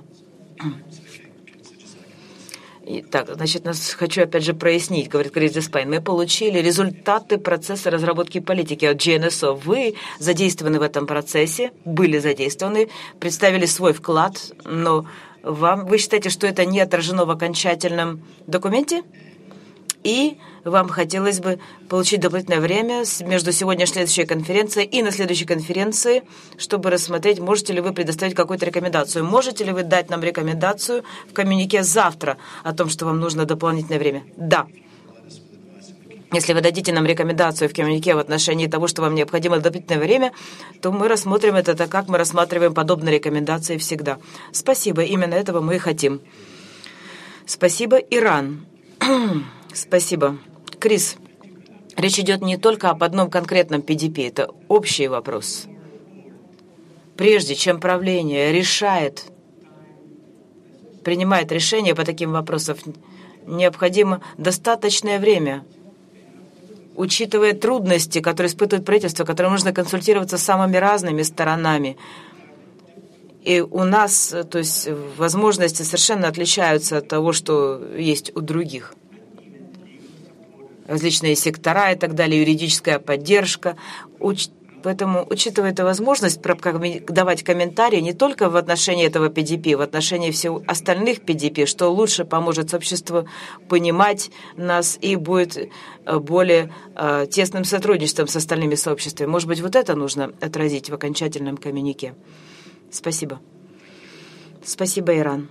Итак, значит, нас хочу опять же прояснить, говорит Крис Деспайн. Мы получили результаты процесса разработки политики от джи эн эс о. Вы задействованы в этом процессе, были задействованы, представили свой вклад, но вам, вы считаете, что это не отражено в окончательном документе? И вам хотелось бы получить дополнительное время между сегодняшней и следующей конференцией и на следующей конференции, чтобы рассмотреть, можете ли вы предоставить какую-то рекомендацию. Можете ли вы дать нам рекомендацию в коммюнике завтра о том, что вам нужно дополнительное время? Да. Если вы дадите нам рекомендацию в коммюнике в отношении того, что вам необходимо дополнительное время, то мы рассмотрим это так, как мы рассматриваем подобные рекомендации всегда. Спасибо. Именно этого мы и хотим. Спасибо, Иран. Спасибо. Крис, речь идет не только об одном конкретном пи ди пи, это общий вопрос. Прежде чем правление решает, принимает решение по таким вопросам, необходимо достаточное время, учитывая трудности, которые испытывает правительство, которым нужно консультироваться с самыми разными сторонами. И у нас, то есть, возможности совершенно отличаются от того, что есть у других. Различные сектора и так далее, юридическая поддержка. Уч... Поэтому, учитывая эту возможность давать комментарии не только в отношении этого пи ди пи, в отношении всех остальных пи ди пи, что лучше поможет обществу понимать нас и будет более э, тесным сотрудничеством с остальными сообществами. Может быть, вот это нужно отразить в окончательном коммюнике. Спасибо. Спасибо, Иран.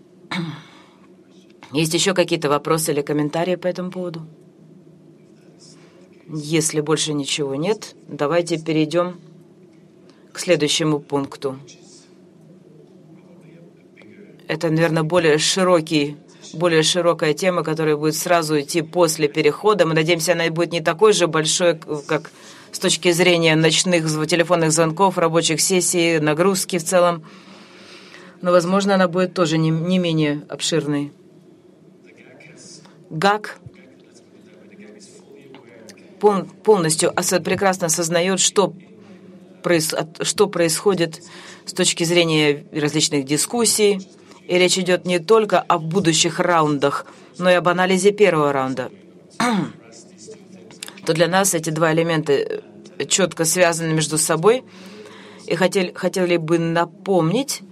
Есть еще какие-то вопросы или комментарии по этому поводу? Если больше ничего нет, давайте перейдем к следующему пункту. Это, наверное, более широкий, более широкая тема, которая будет сразу идти после перехода. Мы надеемся, она будет не такой же большой, как с точки зрения ночных телефонных звонков, рабочих сессий, нагрузки в целом. Но, возможно, она будет тоже не, не менее обширной. ГАК полностью прекрасно осознает, что, что происходит с точки зрения различных дискуссий. И речь идет не только о будущих раундах, но и об анализе первого раунда. То для нас эти два элемента четко связаны между собой. И хотели, хотели бы напомнить,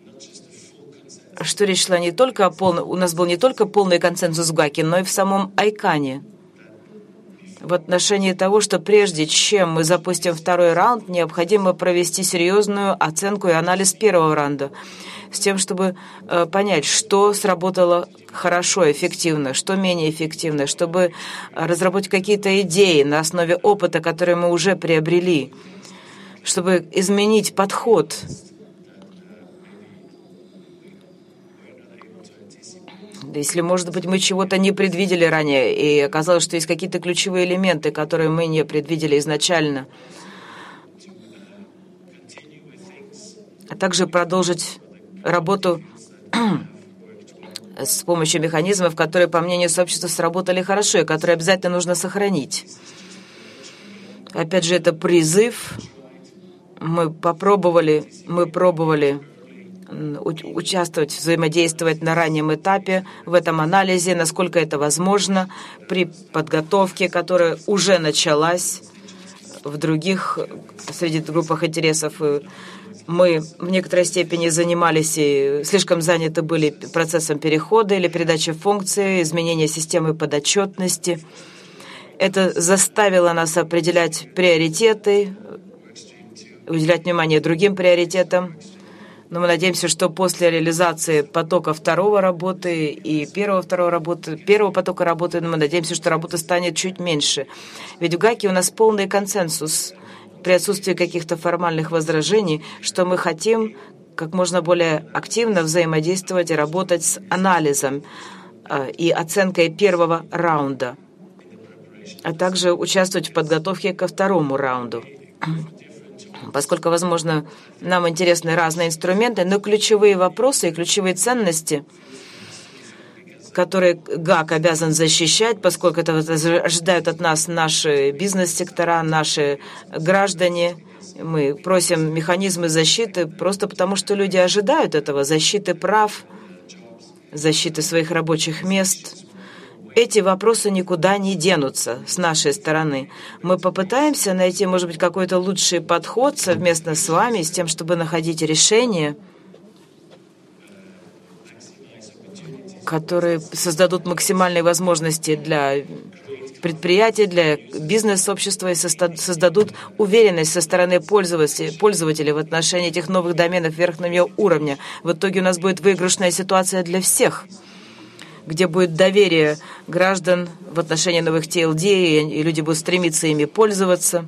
что речь шла не только о полном... У нас был не только полный консенсус в ГАКе, но и в самом Айкане. в отношении того, что прежде чем мы запустим второй раунд, необходимо провести серьезную оценку и анализ первого раунда, с тем, чтобы э, понять, что сработало хорошо, эффективно, что менее эффективно, чтобы разработать какие-то идеи на основе опыта, который мы уже приобрели, чтобы изменить подход. Если, может быть, мы чего-то не предвидели ранее, и оказалось, что есть какие-то ключевые элементы, которые мы не предвидели изначально, а также продолжить работу с помощью механизмов, которые, по мнению сообщества, сработали хорошо и которые обязательно нужно сохранить. Опять же, это призыв. Мы попробовали, мы пробовали участвовать, взаимодействовать на раннем этапе в этом анализе, насколько это возможно, при подготовке, которая уже началась в других, среди группах интересов. Мы в некоторой степени занимались и слишком заняты были процессом перехода или передачи функций, изменения системы подотчетности. Это заставило нас определять приоритеты, уделять внимание другим приоритетам. Но мы надеемся, что после реализации потока второго работы и первого, второго работы, первого потока работы, мы надеемся, что работа станет чуть меньше. Ведь в ГАКе у нас полный консенсус при отсутствии каких-то формальных возражений, что мы хотим как можно более активно взаимодействовать и работать с анализом э, и оценкой первого раунда, а также участвовать в подготовке ко второму раунду. Поскольку, возможно, нам интересны разные инструменты, но ключевые вопросы и ключевые ценности, которые ГАК обязан защищать, поскольку это ожидают от нас наши бизнес-сектора, наши граждане. Мы просим механизмы защиты просто потому, что люди ожидают этого, защиты прав, защиты своих рабочих мест. Эти вопросы никуда не денутся с нашей стороны. Мы попытаемся найти, может быть, какой-то лучший подход совместно с вами, с тем, чтобы находить решения, которые создадут максимальные возможности для предприятий, для бизнес-сообщества и создадут уверенность со стороны пользователей, пользователей в отношении этих новых доменов верхнего уровня. В итоге у нас будет выигрышная ситуация для всех, где будет доверие граждан в отношении новых ти эл ди, и люди будут стремиться ими пользоваться.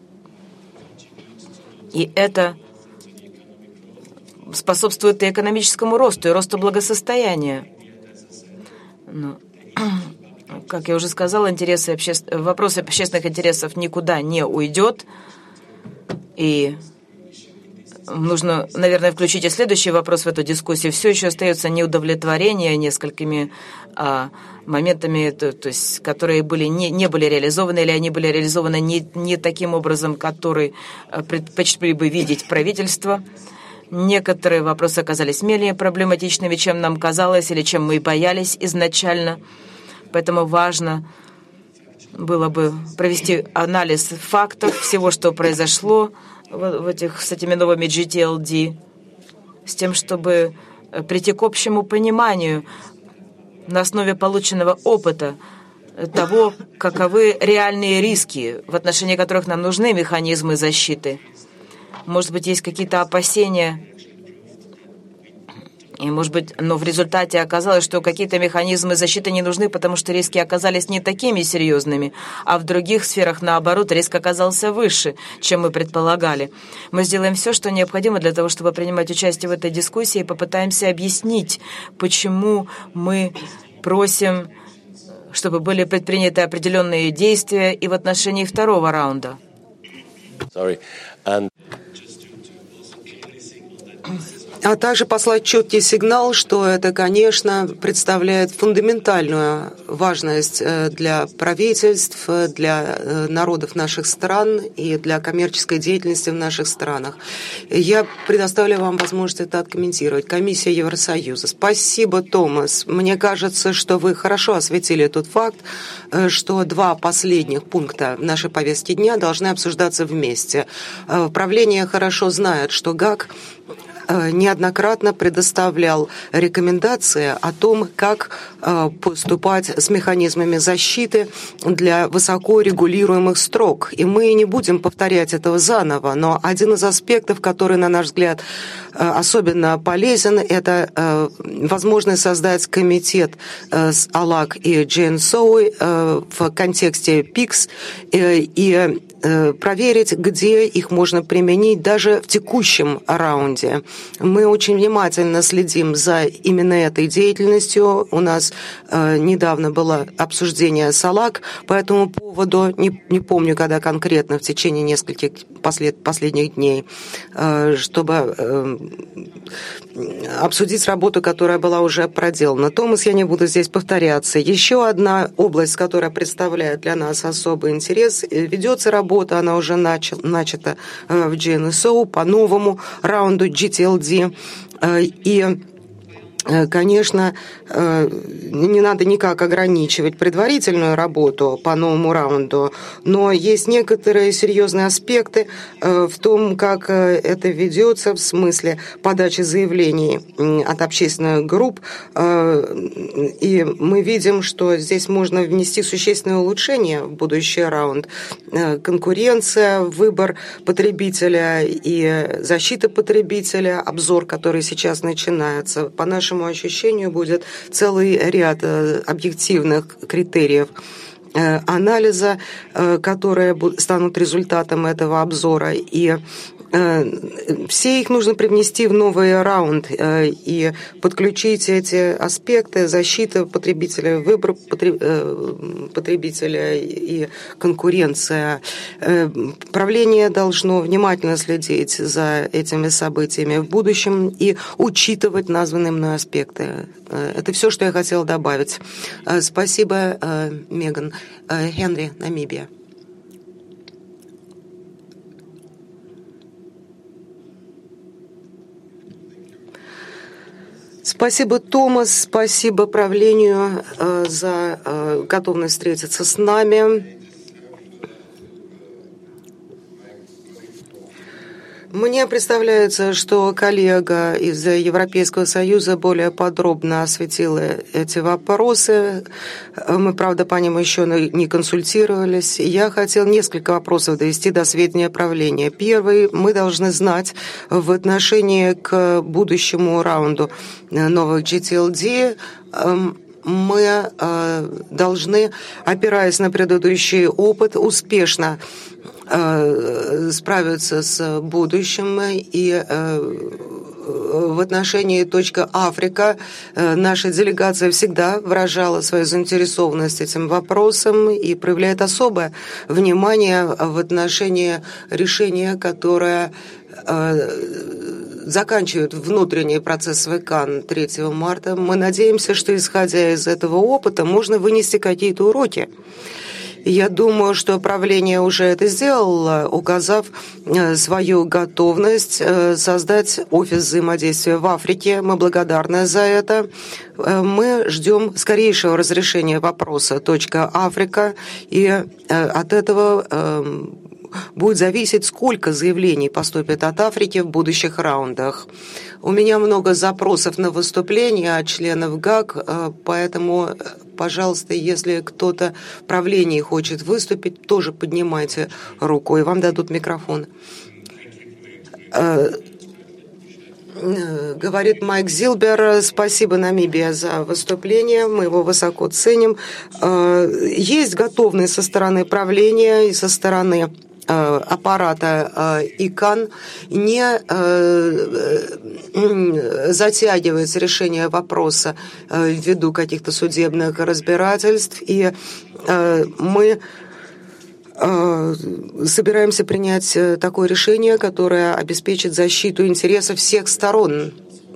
И это способствует и экономическому росту, и росту благосостояния. Но, как я уже сказала, интересы обще... вопросы общественных интересов никуда не уйдет. И нужно, наверное, включить и следующий вопрос в эту дискуссию. Все еще остается неудовлетворение несколькими а, моментами, то, то есть, которые были, не, не были реализованы, или они были реализованы не, не таким образом, который предпочли бы видеть правительство. Некоторые вопросы оказались менее проблематичными, чем нам казалось, или чем мы боялись изначально. Поэтому важно было бы провести анализ фактов, всего, что произошло в этих, с этими новыми джи ти эл ди, с тем, чтобы прийти к общему пониманию на основе полученного опыта того, каковы реальные риски, в отношении которых нам нужны механизмы защиты. Может быть, есть какие-то опасения, и, может быть, но в результате оказалось, что какие-то механизмы защиты не нужны, потому что риски оказались не такими серьезными, а в других сферах, наоборот, риск оказался выше, чем мы предполагали. Мы сделаем все, что необходимо для того, чтобы принимать участие в этой дискуссии, и попытаемся объяснить, почему мы просим, чтобы были предприняты определенные действия и в отношении второго раунда. Sorry. And... А также послать четкий сигнал, что это, конечно, представляет фундаментальную важность для правительств, для народов наших стран и для коммерческой деятельности в наших странах. Я предоставляю вам возможность это откомментировать. Комиссия Евросоюза. Спасибо, Томас. Мне кажется, что вы хорошо осветили тот факт, что два последних пункта нашей повестки дня должны обсуждаться вместе. Правление хорошо знает, что ГАК неоднократно предоставлял рекомендации о том, как поступать с механизмами защиты для высоко регулируемых строк. И мы не будем повторять этого заново, но один из аспектов, который, на наш взгляд, особенно полезен, это возможность создать комитет с АЛАК и джи эн эс о в контексте пикс и проверить, где их можно применить даже в текущем раунде. Мы очень внимательно следим за именно этой деятельностью. У нас э, недавно было обсуждение с АЛАК по этому поводу. Не, не помню, когда конкретно, в течение нескольких послед, последних дней, э, чтобы э, обсудить работу, которая была уже проделана. Томас, я не буду здесь повторяться. Еще одна область, которая представляет для нас особый интерес, ведется работа. Она уже начал, начата в джи эн эс о по новому раунду джи ти эл ди. И, конечно, не надо никак ограничивать предварительную работу по новому раунду, но есть некоторые серьезные аспекты в том, как это ведется в смысле подачи заявлений от общественных групп, и мы видим, что здесь можно внести существенное улучшение в будущий раунд. Конкуренция, выбор потребителя и защита потребителя, обзор, который сейчас начинается, по нашему ощущению, будет целый ряд объективных критериев анализа, которые станут результатом этого обзора, и все их нужно привнести в новый раунд и подключить эти аспекты: защита потребителя, выбор потребителя и конкуренция. Правление должно внимательно следить за этими событиями в будущем и учитывать названные мной аспекты. Это все, что я хотела добавить. Спасибо, Меган. Хенри, Намибия. Спасибо, Томас, спасибо правлению э, за э, готовность встретиться с нами. Мне представляется, что коллега из Европейского Союза более подробно осветила эти вопросы. Мы, правда, по ним еще не консультировались. Я хотел несколько вопросов довести до сведения правления. Первый. Мы должны знать в отношении к будущему раунду новых джи ти эл ди, мы должны, опираясь на предыдущий опыт, успешно справиться с будущим, и в отношении «Точка Африка» наша делегация всегда выражала свою заинтересованность этим вопросом и проявляет особое внимание в отношении решения, которое заканчивает внутренний процесс в ИКАН третьего марта. Мы надеемся, что, исходя из этого опыта, можно вынести какие-то уроки. Я думаю, что правление уже это сделало, указав свою готовность создать офис взаимодействия в Африке. Мы благодарны за это. Мы ждем скорейшего разрешения вопроса «Точка Африка», и от этого будет зависеть, сколько заявлений поступит от Африки в будущих раундах. У меня много запросов на выступления от членов ГАК, поэтому, пожалуйста, если кто-то в правлении хочет выступить, тоже поднимайте руку, и вам дадут микрофон. Говорит Майк Зилбер: спасибо, Намибия, за выступление, мы его высоко ценим. Есть готовность со стороны правления и со стороны аппарата ИКАН не затягивать решение вопроса ввиду каких-то судебных разбирательств, и мы собираемся принять такое решение, которое обеспечит защиту интересов всех сторон.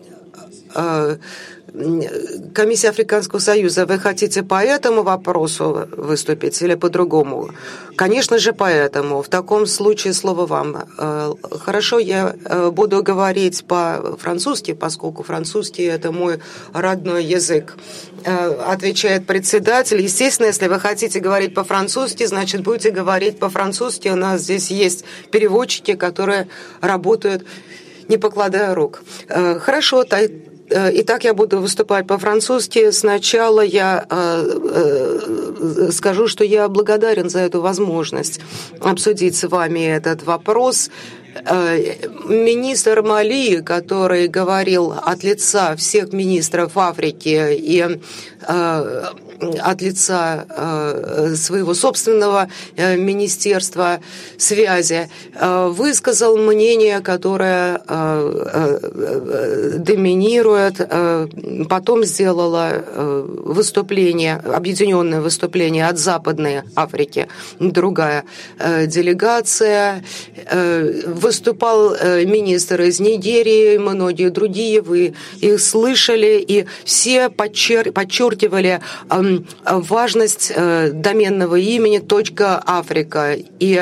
Комиссия Африканского Союза, вы хотите по этому вопросу выступить или по-другому? Конечно же, по этому. В таком случае слово вам. Хорошо, я буду говорить по-французски, поскольку французский – это мой родной язык. Отвечает председатель. Естественно, если вы хотите говорить по-французски, значит, будете говорить по-французски. У нас здесь есть переводчики, которые работают не покладая рук. Хорошо, итак, я буду выступать по-французски. Сначала я скажу, что я благодарен за эту возможность обсудить с вами этот вопрос. Министр Мали, который говорил от лица всех министров Африки и от лица своего собственного министерства связи, высказал мнение, которое доминирует, потом сделала выступление, объединенное выступление от Западной Африки, другая делегация, выступал министр из Нигерии, многие другие, вы их слышали, и все подчеркивали важность доменного имени .Африка и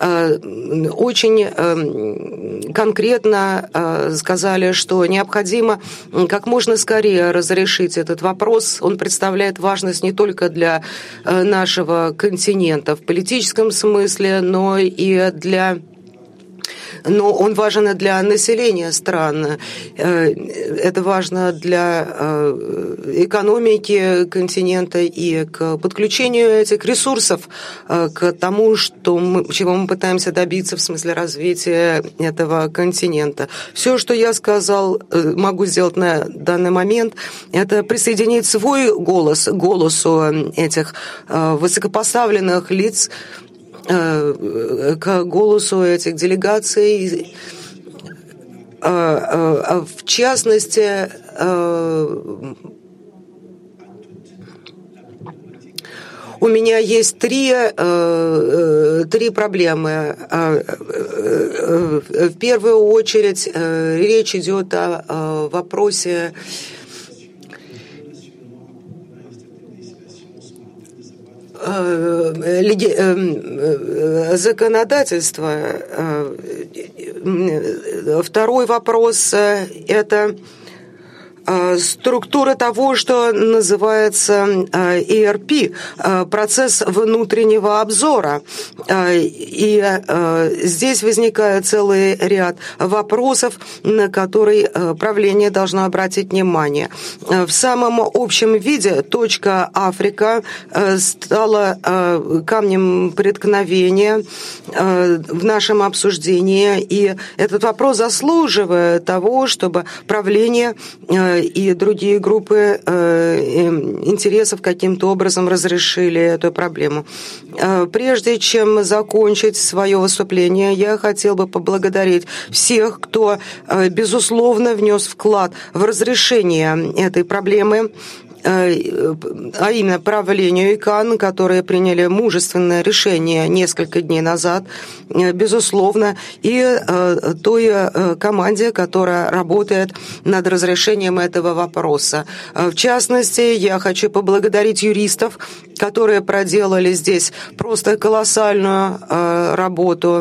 очень конкретно сказали, что необходимо как можно скорее разрешить этот вопрос. Он представляет важность не только для нашего континента в политическом смысле, но и для но он важен и для населения стран. Это важно для экономики континента и к подключению этих ресурсов к тому, что мы, чего мы пытаемся добиться в смысле развития этого континента. Все, что я сказал, могу сделать на данный момент, это присоединить свой голос к голосу этих высокопоставленных лиц, к голосу этих делегаций, в частности, у меня есть три, три проблемы. В первую очередь речь идет о вопросе законодательства. Второй вопрос – это структура того, что называется и эр пи, процесс внутреннего обзора. И здесь возникает целый ряд вопросов, на которые правление должно обратить внимание. В самом общем виде точка Африка стала камнем преткновения в нашем обсуждении, и этот вопрос заслуживает того, чтобы правление и другие группы интересов каким-то образом разрешили эту проблему. Прежде чем закончить свое выступление, я хотел бы поблагодарить всех, кто, безусловно, внес вклад в разрешение этой проблемы, а именно правлению ИКАН, которые приняли мужественное решение несколько дней назад, безусловно, и той команде, которая работает над разрешением этого вопроса. В частности, я хочу поблагодарить юристов, которые проделали здесь просто колоссальную работу.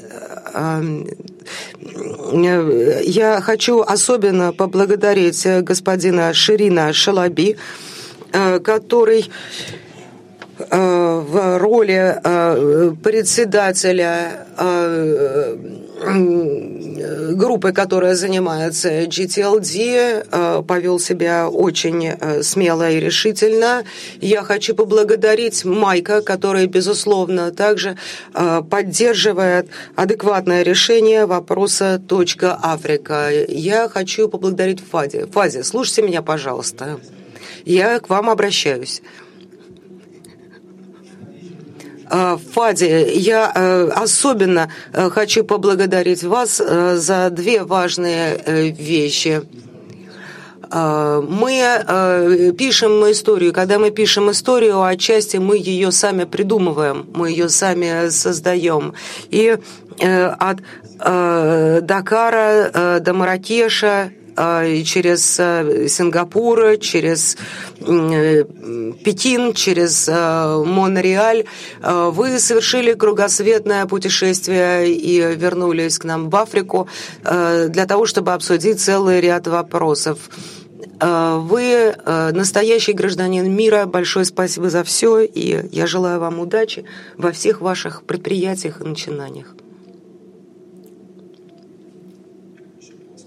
Я хочу особенно поблагодарить господина Ширина Шалаби, который в роли председателя группы, которая занимается джи ти эл ди, повел себя очень смело и решительно. Я хочу поблагодарить Майка, который, безусловно, также поддерживает адекватное решение вопроса «Точка Африка». Я хочу поблагодарить Фади. Фади, слушайте меня, пожалуйста. Я к вам обращаюсь. Фади, я особенно хочу поблагодарить вас за две важные вещи. Мы пишем историю. Когда мы пишем историю, отчасти мы ее сами придумываем, мы ее сами создаем. И от Дакара до Марракеша, через Сингапур, через Пекин, через Монреаль. Вы совершили кругосветное путешествие и вернулись к нам в Африку для того, чтобы обсудить целый ряд вопросов. Вы настоящий гражданин мира. Большое спасибо за все, и я желаю вам удачи во всех ваших предприятиях и начинаниях.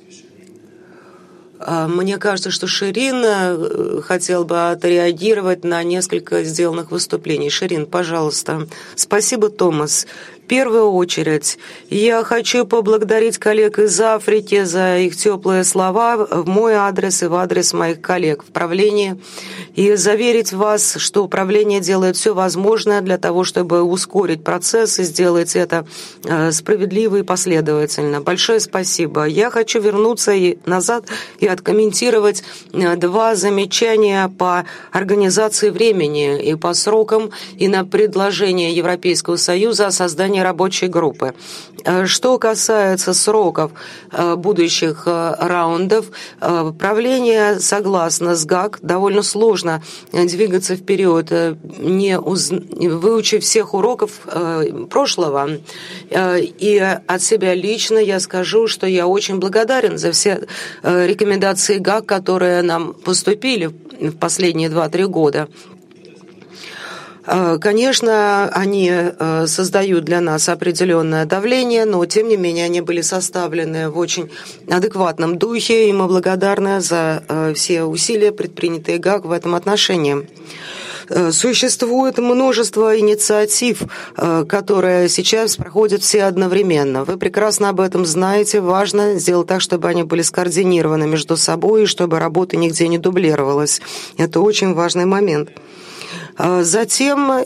Мне кажется, что Ширин хотел бы отреагировать на несколько сделанных выступлений. Ширин, пожалуйста. Спасибо, Томас. В первую очередь я хочу поблагодарить коллег из Африки за их теплые слова в мой адрес и в адрес моих коллег в правлении, и заверить вас, что управление делает все возможное для того, чтобы ускорить процесс и сделать это справедливо и последовательно. Большое спасибо. Я хочу вернуться и назад и откомментировать два замечания по организации времени и по срокам, и на предложение Европейского Союза о создании рабочей группы. Что касается сроков будущих раундов, правление согласно с ГАК довольно сложно двигаться вперед, не уз... выучив всех уроков прошлого. И от себя лично я скажу, что я очень благодарен за все рекомендации ГАК, которые нам поступили в последние два-три года. Конечно, они создают для нас определенное давление, но, тем не менее, они были составлены в очень адекватном духе, и мы благодарны за все усилия, предпринятые ГАК в этом отношении. Существует множество инициатив, которые сейчас проходят все одновременно. Вы прекрасно об этом знаете. Важно сделать так, чтобы они были скоординированы между собой, и чтобы работа нигде не дублировалась. Это очень важный момент. Затем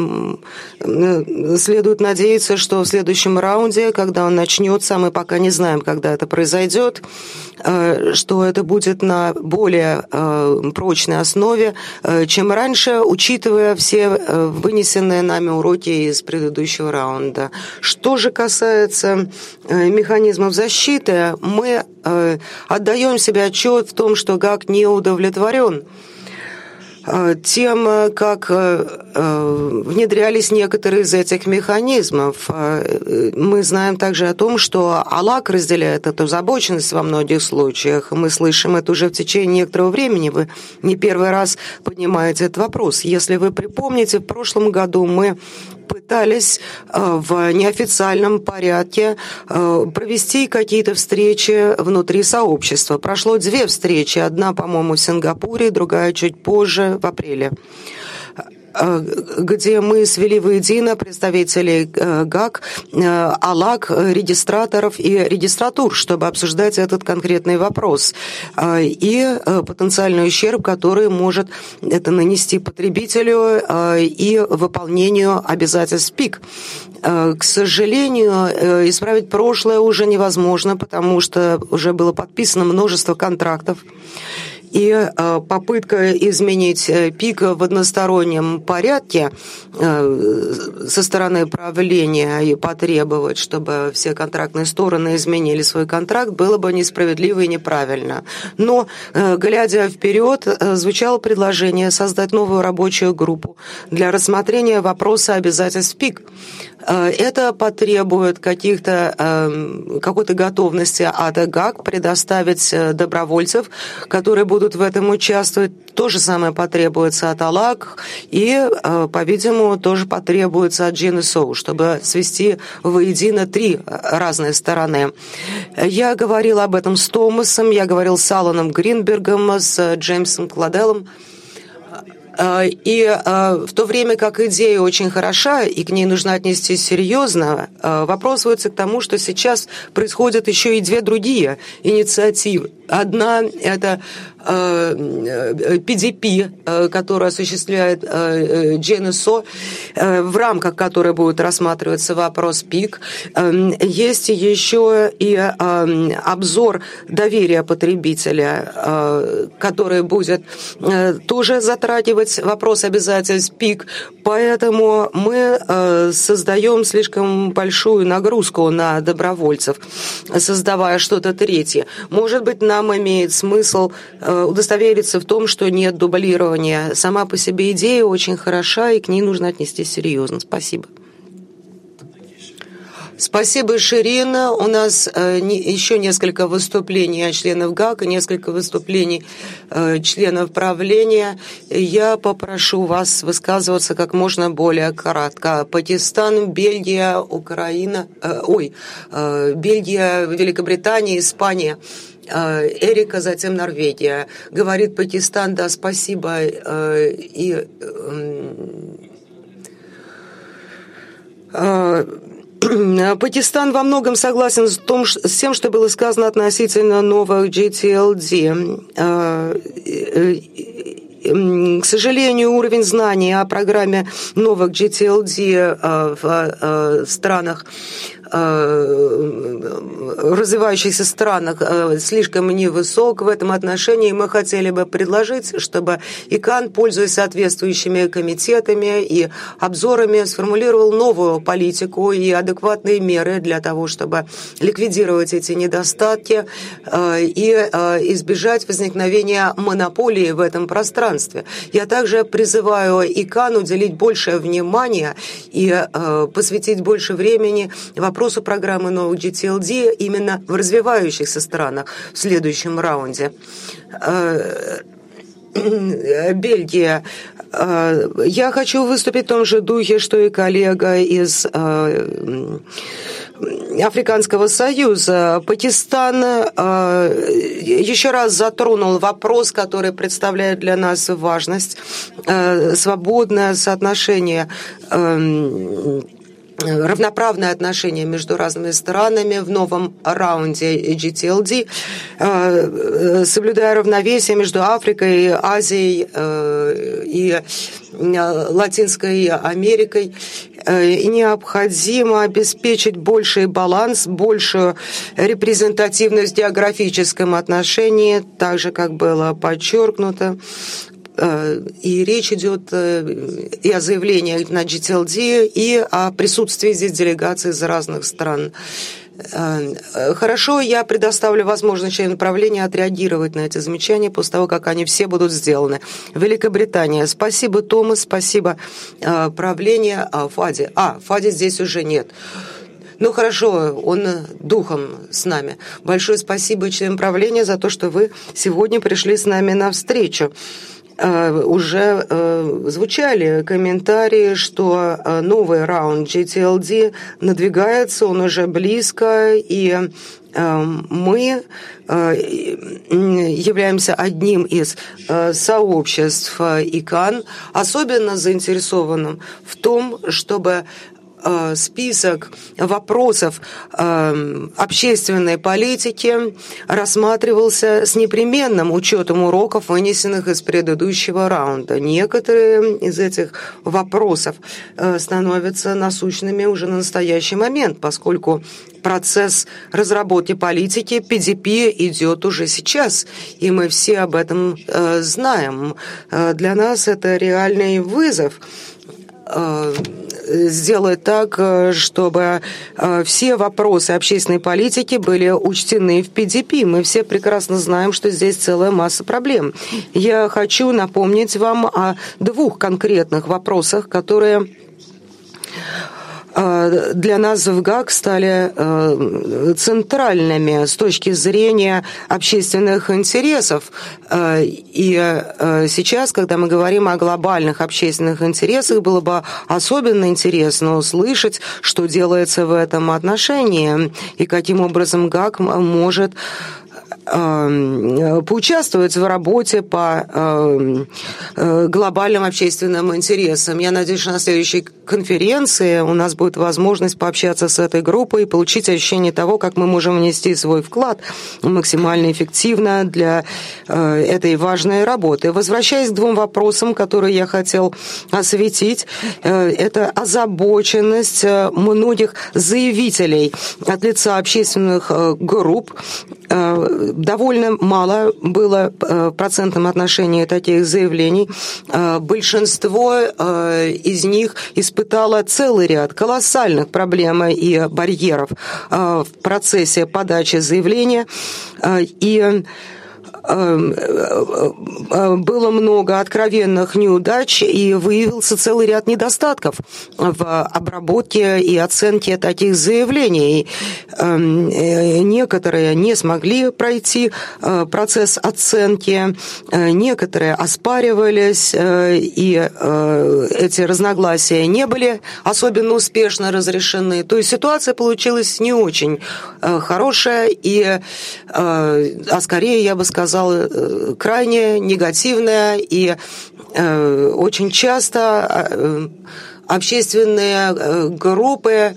следует надеяться, что в следующем раунде, когда он начнется, мы пока не знаем, когда это произойдет, что это будет на более прочной основе, чем раньше, учитывая все вынесенные нами уроки из предыдущего раунда. Что же касается механизмов защиты, мы отдаем себе отчет в том, что ГАК не удовлетворен тем, как внедрялись некоторые из этих механизмов. Мы знаем также о том, что АЛАК разделяет эту озабоченность во многих случаях. Мы слышим это уже в течение некоторого времени. Вы не первый раз поднимаете этот вопрос. Если вы припомните, в прошлом году мы пытались в неофициальном порядке провести какие-то встречи внутри сообщества. Прошло две встречи. Одна, по-моему, в Сингапуре, другая чуть позже, в апреле, где мы свели воедино представителей ГАК, АЛАК, регистраторов и регистратур, чтобы обсуждать этот конкретный вопрос и потенциальный ущерб, который может это нанести потребителю и выполнению обязательств ПИК. К сожалению, исправить прошлое уже невозможно, потому что уже было подписано множество контрактов. И попытка изменить ПИК в одностороннем порядке со стороны правления и потребовать, чтобы все контрактные стороны изменили свой контракт, было бы несправедливо и неправильно. Но, глядя вперед, звучало предложение создать новую рабочую группу для рассмотрения вопроса обязательств ПИК. Это потребует каких-то, какой-то готовности от ГАК предоставить добровольцев, которые будут в этом участвовать. То же самое потребуется от АЛАК и, по-видимому, тоже потребуется от джи эн эс о, чтобы свести воедино три разные стороны. Я говорил об этом с Томасом, я говорил с Аланом Гринбергом, с Джеймсом Кладеллом. И в то время как идея очень хороша, и к ней нужно отнестись серьезно, вопрос сводится к тому, что сейчас происходят еще и две другие инициативы. Одна – это пи ди пи, которую осуществляет джи эн эс о, в рамках которой будет рассматриваться вопрос ПИК. Есть еще и обзор доверия потребителя, который будет тоже затрагивать вопрос обязательств ПИК. Поэтому мы создаем слишком большую нагрузку на добровольцев, создавая что-то третье. Может быть, нам имеет смысл удостовериться в том, что нет дублирования. Сама по себе идея очень хороша, и к ней нужно отнестись серьезно. Спасибо. Спасибо, Ширина. У нас э, не, еще несколько выступлений от членов ГАК и несколько выступлений э, членов правления. Я попрошу вас высказываться как можно более кратко. Пакистан, Бельгия, Украина, э, ой, э, Бельгия, Великобритания, Испания. Эрика, затем Норвегия. Говорит Пакистан, да, спасибо. И Пакистан во многом согласен с, том, с тем, что было сказано относительно новых джи ти эл ди. К сожалению, уровень знаний о программе новых джи ти эл ди в странах, в развивающихся странах слишком невысок в этом отношении. Мы хотели бы предложить, чтобы ИКАН, пользуясь соответствующими комитетами и обзорами, сформулировал новую политику и адекватные меры для того, чтобы ликвидировать эти недостатки и избежать возникновения монополии в этом пространстве. Я также призываю ИКАН уделить большее внимание и посвятить больше времени вопросу программы новых джи ти эл ди именно в развивающихся странах в следующем раунде. Бельгия. Я хочу выступить в том же духе, что и коллега из Африканского союза. Пакистан еще раз затронул вопрос, который представляет для нас важность, свободное соотношение, равноправное отношение между разными странами в новом раунде джи ти эл ди, соблюдая равновесие между Африкой, Азией и Латинской Америкой. И необходимо обеспечить больший баланс, большую репрезентативность в географическом отношении, так же, как было подчеркнуто. И речь идет и о заявлениях на джи ти эл ди, и о присутствии здесь делегаций из разных стран. Хорошо, я предоставлю возможность членам правления отреагировать на эти замечания после того, как они все будут сделаны. Великобритания. Спасибо, Томас, спасибо, правление. А, Фади. А, Фади здесь уже нет. Ну хорошо, он духом с нами. Большое спасибо членам правления за то, что вы сегодня пришли с нами навстречу. Уже звучали комментарии, что новый раунд джи ти эл ди надвигается, он уже близко, и мы являемся одним из сообществ ИКАН, особенно заинтересованным в том, чтобы список вопросов общественной политики рассматривался с непременным учетом уроков, вынесенных из предыдущего раунда. Некоторые из этих вопросов становятся насущными уже на настоящий момент, поскольку процесс разработки политики пи ди пи идет уже сейчас, и мы все об этом знаем. Для нас это реальный вызов сделать так, чтобы все вопросы общественной политики были учтены в пи ди пи. Мы все прекрасно знаем, что здесь целая масса проблем. Я хочу напомнить вам о двух конкретных вопросах, которые для нас в ГАК стали центральными с точки зрения общественных интересов. И сейчас, когда мы говорим о глобальных общественных интересах, было бы особенно интересно услышать, что делается в этом отношении и каким образом ГАК может поучаствовать в работе по глобальным общественным интересам. Я надеюсь, что на следующей конференции у нас будет возможность пообщаться с этой группой и получить ощущение того, как мы можем внести свой вклад максимально эффективно для этой важной работы. Возвращаясь к двум вопросам, которые я хотел осветить, это озабоченность многих заявителей от лица общественных групп. Довольно мало было в процентном отношении таких заявлений. Большинство из них испытало целый ряд колоссальных проблем и барьеров в процессе подачи заявления. И было много откровенных неудач и выявился целый ряд недостатков в обработке и оценке таких заявлений. Некоторые не смогли пройти процесс оценки, некоторые оспаривались, и эти разногласия не были особенно успешно разрешены. То есть ситуация получилась не очень хорошая, и, а скорее, я бы сказала, крайне негативная, и э, очень часто э, общественные группы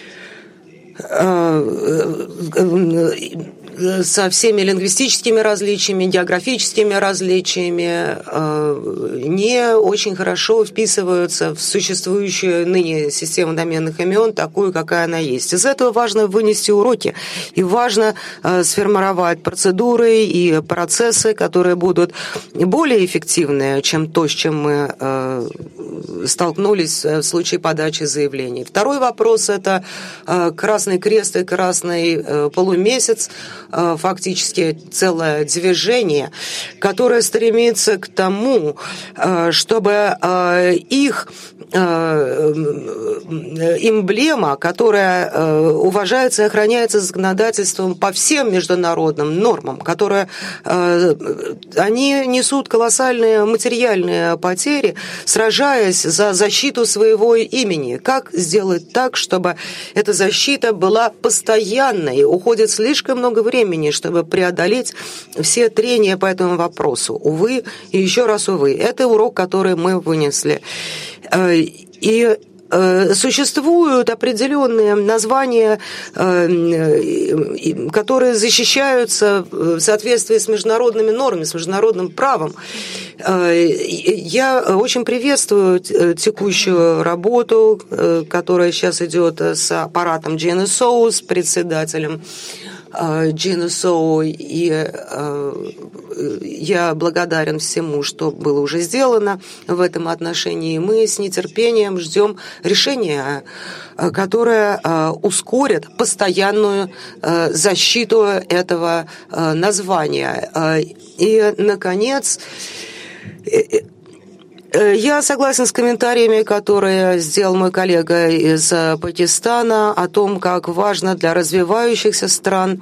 э, э, со всеми лингвистическими различиями, географическими различиями не очень хорошо вписываются в существующую ныне систему доменных имен, такую, какая она есть. Из этого важно вынести уроки, и важно сформировать процедуры и процессы, которые будут более эффективны, чем то, с чем мы столкнулись в случае подачи заявлений. Второй вопрос – это Красный Крест и Красный полумесяц, фактически целое движение, которое стремится к тому, чтобы их эмблема, которая уважается и охраняется законодательством по всем международным нормам, которые они несут колоссальные материальные потери, сражаясь за защиту своего имени. Как сделать так, чтобы эта защита была постоянной? Уходит слишком много времени, чтобы преодолеть все трения по этому вопросу. Увы, и еще раз увы. Это урок, который мы вынесли. И существуют определенные названия, которые защищаются в соответствии с международными нормами, с международным правом. Я очень приветствую текущую работу, которая сейчас идет с аппаратом джи эн эс о, с председателем джи эн эс о, и я благодарен всему, что было уже сделано в этом отношении. Мы с нетерпением ждем решения, которое ускорит постоянную защиту этого названия. И, наконец, я согласен с комментариями, которые сделал мой коллега из Пакистана о том, как важно для развивающихся стран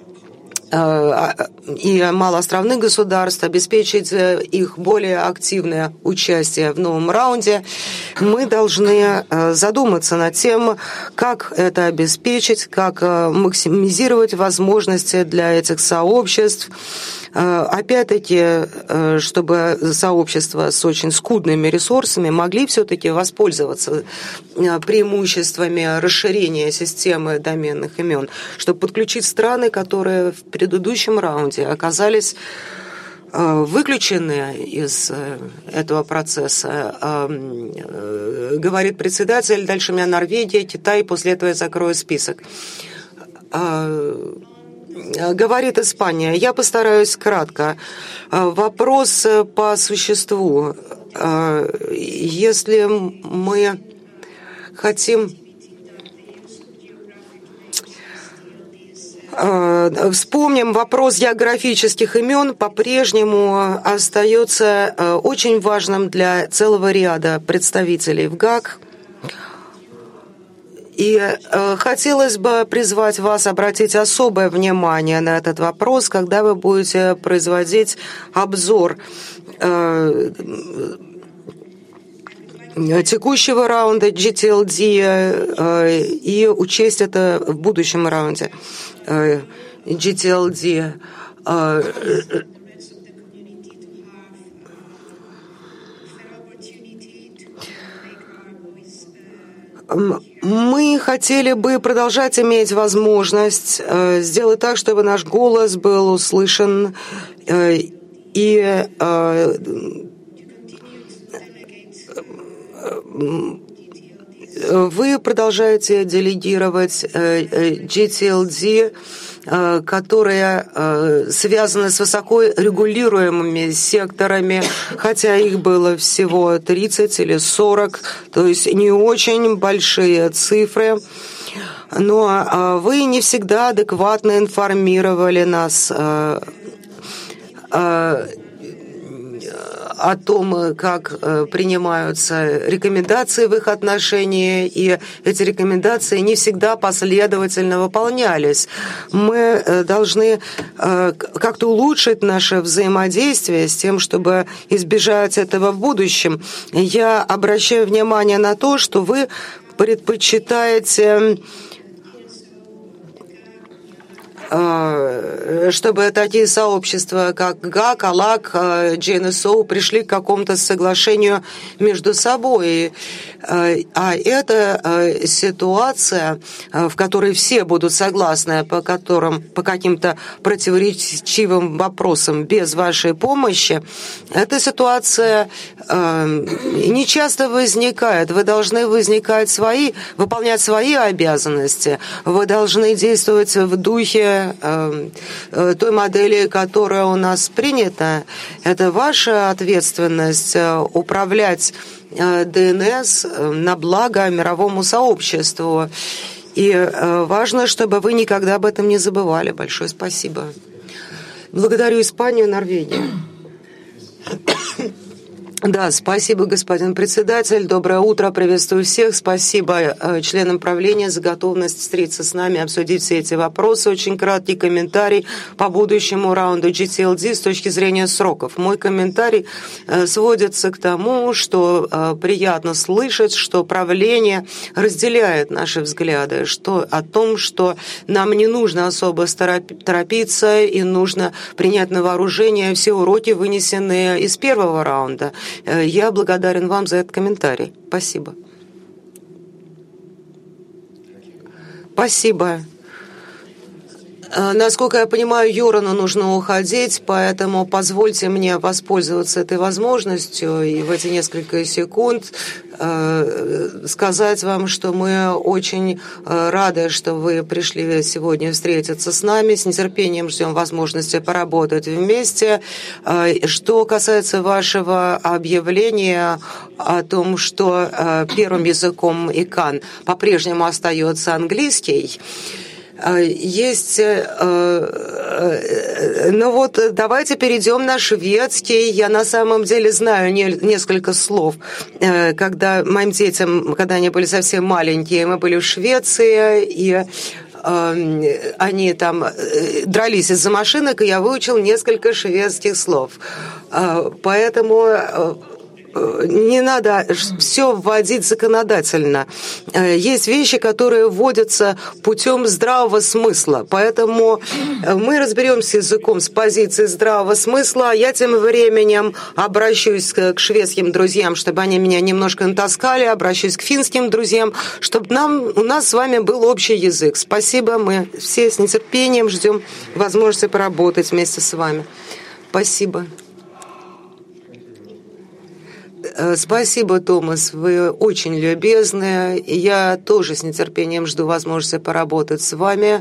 и малоостровных государств обеспечить их более активное участие в новом раунде. Мы должны задуматься над тем, как это обеспечить, как максимизировать возможности для этих сообществ. Опять-таки, чтобы сообщества с очень скудными ресурсами могли все-таки воспользоваться преимуществами расширения системы доменных имен, чтобы подключить страны, которые в предыдущем раунде оказались выключены из этого процесса. Говорит председатель, дальше у меня Норвегия, Китай, после этого я закрою список. Говорит Испания. Я постараюсь кратко. Вопрос по существу. Если мы хотим вспомним, вопрос географических имен по-прежнему остается очень важным для целого ряда представителей в ГАК. И э, хотелось бы призвать вас обратить особое внимание на этот вопрос, когда вы будете производить обзор э, текущего раунда джи ти эл ди э, и учесть это в будущем раунде э, джи ти эл ди. Э, Мы хотели бы продолжать иметь возможность э, сделать так, чтобы наш голос был услышан, э, и э, вы продолжаете делегировать э, джи ти эл ди, э, которые э, связаны с высоко регулируемыми секторами, хотя их было всего тридцать или сорок, то есть не очень большие цифры. Но вы не всегда адекватно информировали нас о том, как принимаются рекомендации в их отношении, и эти рекомендации не всегда последовательно выполнялись. Мы должны как-то улучшить наше взаимодействие с тем, чтобы избежать этого в будущем. Я обращаю внимание на то, что вы предпочитаете, чтобы такие сообщества, как ГАК, АЛАК, джей эн эс о, пришли к какому-то соглашению между собой. А это ситуация, в которой все будут согласны по, которым, по каким-то противоречивым вопросам без вашей помощи. Эта ситуация не часто возникает. Вы должны возникать свои, выполнять свои обязанности. Вы должны действовать в духе той модели, которая у нас принята. Это ваша ответственность управлять ди эн эс на благо мировому сообществу. И важно, чтобы вы никогда об этом не забывали. Большое спасибо. Благодарю Испанию и Норвегию. Да, спасибо, господин председатель. Доброе утро, приветствую всех. Спасибо членам правления за готовность встретиться с нами, обсудить все эти вопросы. Очень краткий комментарий по будущему раунду джи ти эл ди с точки зрения сроков. Мой комментарий сводится к тому, что приятно слышать, что правление разделяет наши взгляды, что о том, что нам не нужно особо торопиться и нужно принять на вооружение все уроки, вынесенные из первого раунда. Я благодарен вам за этот комментарий. Спасибо. Спасибо. Насколько я понимаю, Йорану нужно уходить, поэтому позвольте мне воспользоваться этой возможностью и в эти несколько секунд сказать вам, что мы очень рады, что вы пришли сегодня встретиться с нами. С нетерпением ждем возможности поработать вместе. Что касается вашего объявления о том, что первым языком ИКАН по-прежнему остается английский, есть, ну вот давайте перейдем на шведский. Я на самом деле знаю несколько слов. Когда моим детям, когда они были совсем маленькие, мы были в Швеции, и они там дрались из-за машинок, и я выучил несколько шведских слов. Поэтому не надо все вводить законодательно. Есть вещи, которые вводятся путем здравого смысла. Поэтому мы разберемся с языком с позиции здравого смысла. Я тем временем обращусь к шведским друзьям, чтобы они меня немножко натаскали, обращусь к финским друзьям, чтобы нам, у нас с вами был общий язык. Спасибо, мы все с нетерпением ждем возможности поработать вместе с вами. Спасибо. Спасибо, Томас, вы очень любезны. Я тоже с нетерпением жду возможности поработать с вами.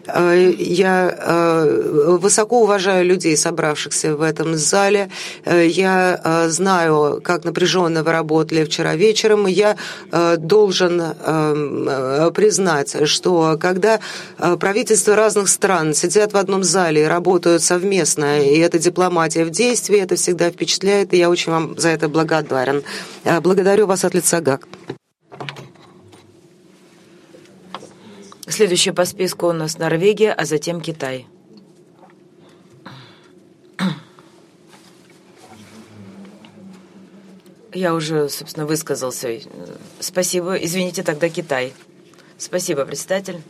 Я высоко уважаю людей, собравшихся в этом зале. Я знаю, как напряженно вы работали вчера вечером. Я должен признать, что когда правительства разных стран сидят в одном зале и работают совместно, и это дипломатия в действии, это всегда впечатляет, и я очень вам за это благодарен. Благодарю вас от лица ГАК. Следующая по списку у нас Норвегия, а затем Китай. Я уже, собственно, высказался. Спасибо. Извините, тогда Китай. Спасибо, председатель.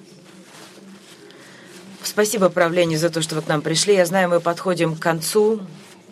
Спасибо правлению за то, что вы к нам пришли. Я знаю, мы подходим к концу.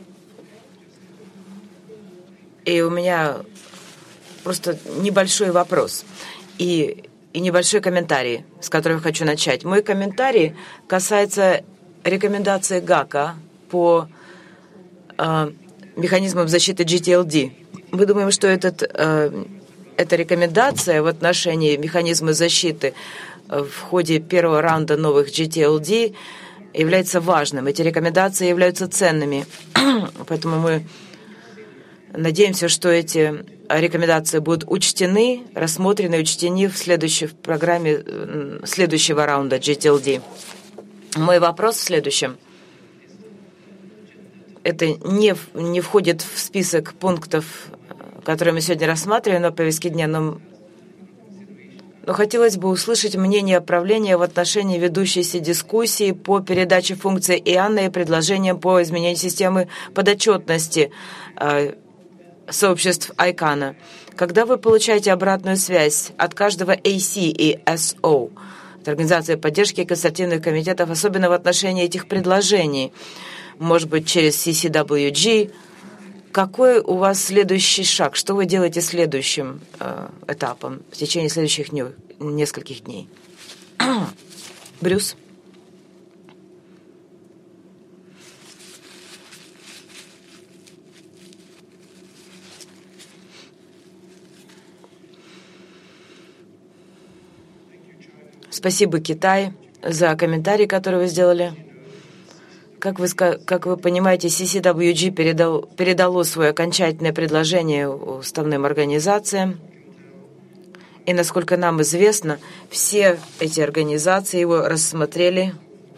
И у меня просто небольшой вопрос и, и небольшой комментарий, с которого хочу начать. Мой комментарий касается рекомендации ГАКа по э, механизмам защиты джи ти эл ди. Мы думаем, что этот, э, эта рекомендация в отношении механизма защиты в ходе первого раунда новых джи ти эл ди является важным. Эти рекомендации являются ценными, поэтому мы надеемся, что эти рекомендации будут учтены, рассмотрены и учтены в следующей в программе следующего раунда джи ти эл ди. Мой вопрос в следующем. это не, не входит в список пунктов, которые мы сегодня рассматриваем на повестке дня, но, но хотелось бы услышать мнение правления в отношении ведущейся дискуссии по передаче функции ИАНа и предложениям по изменению системы подотчетности э, сообществ айкана. Когда вы получаете обратную связь от каждого эй си и эс о, от Организации поддержки консультативных комитетов, особенно в отношении этих предложений, может быть, через си си дабл ю джи, какой у вас следующий шаг? Что вы делаете следующим э, этапом в течение следующих дней, нескольких дней? Брюс? Спасибо, Китай, за комментарий, который вы сделали. Как вы, как вы понимаете, си си дабл ю джи передал, передало свое окончательное предложение уставным организациям. И, насколько нам известно, все эти организации его рассмотрели.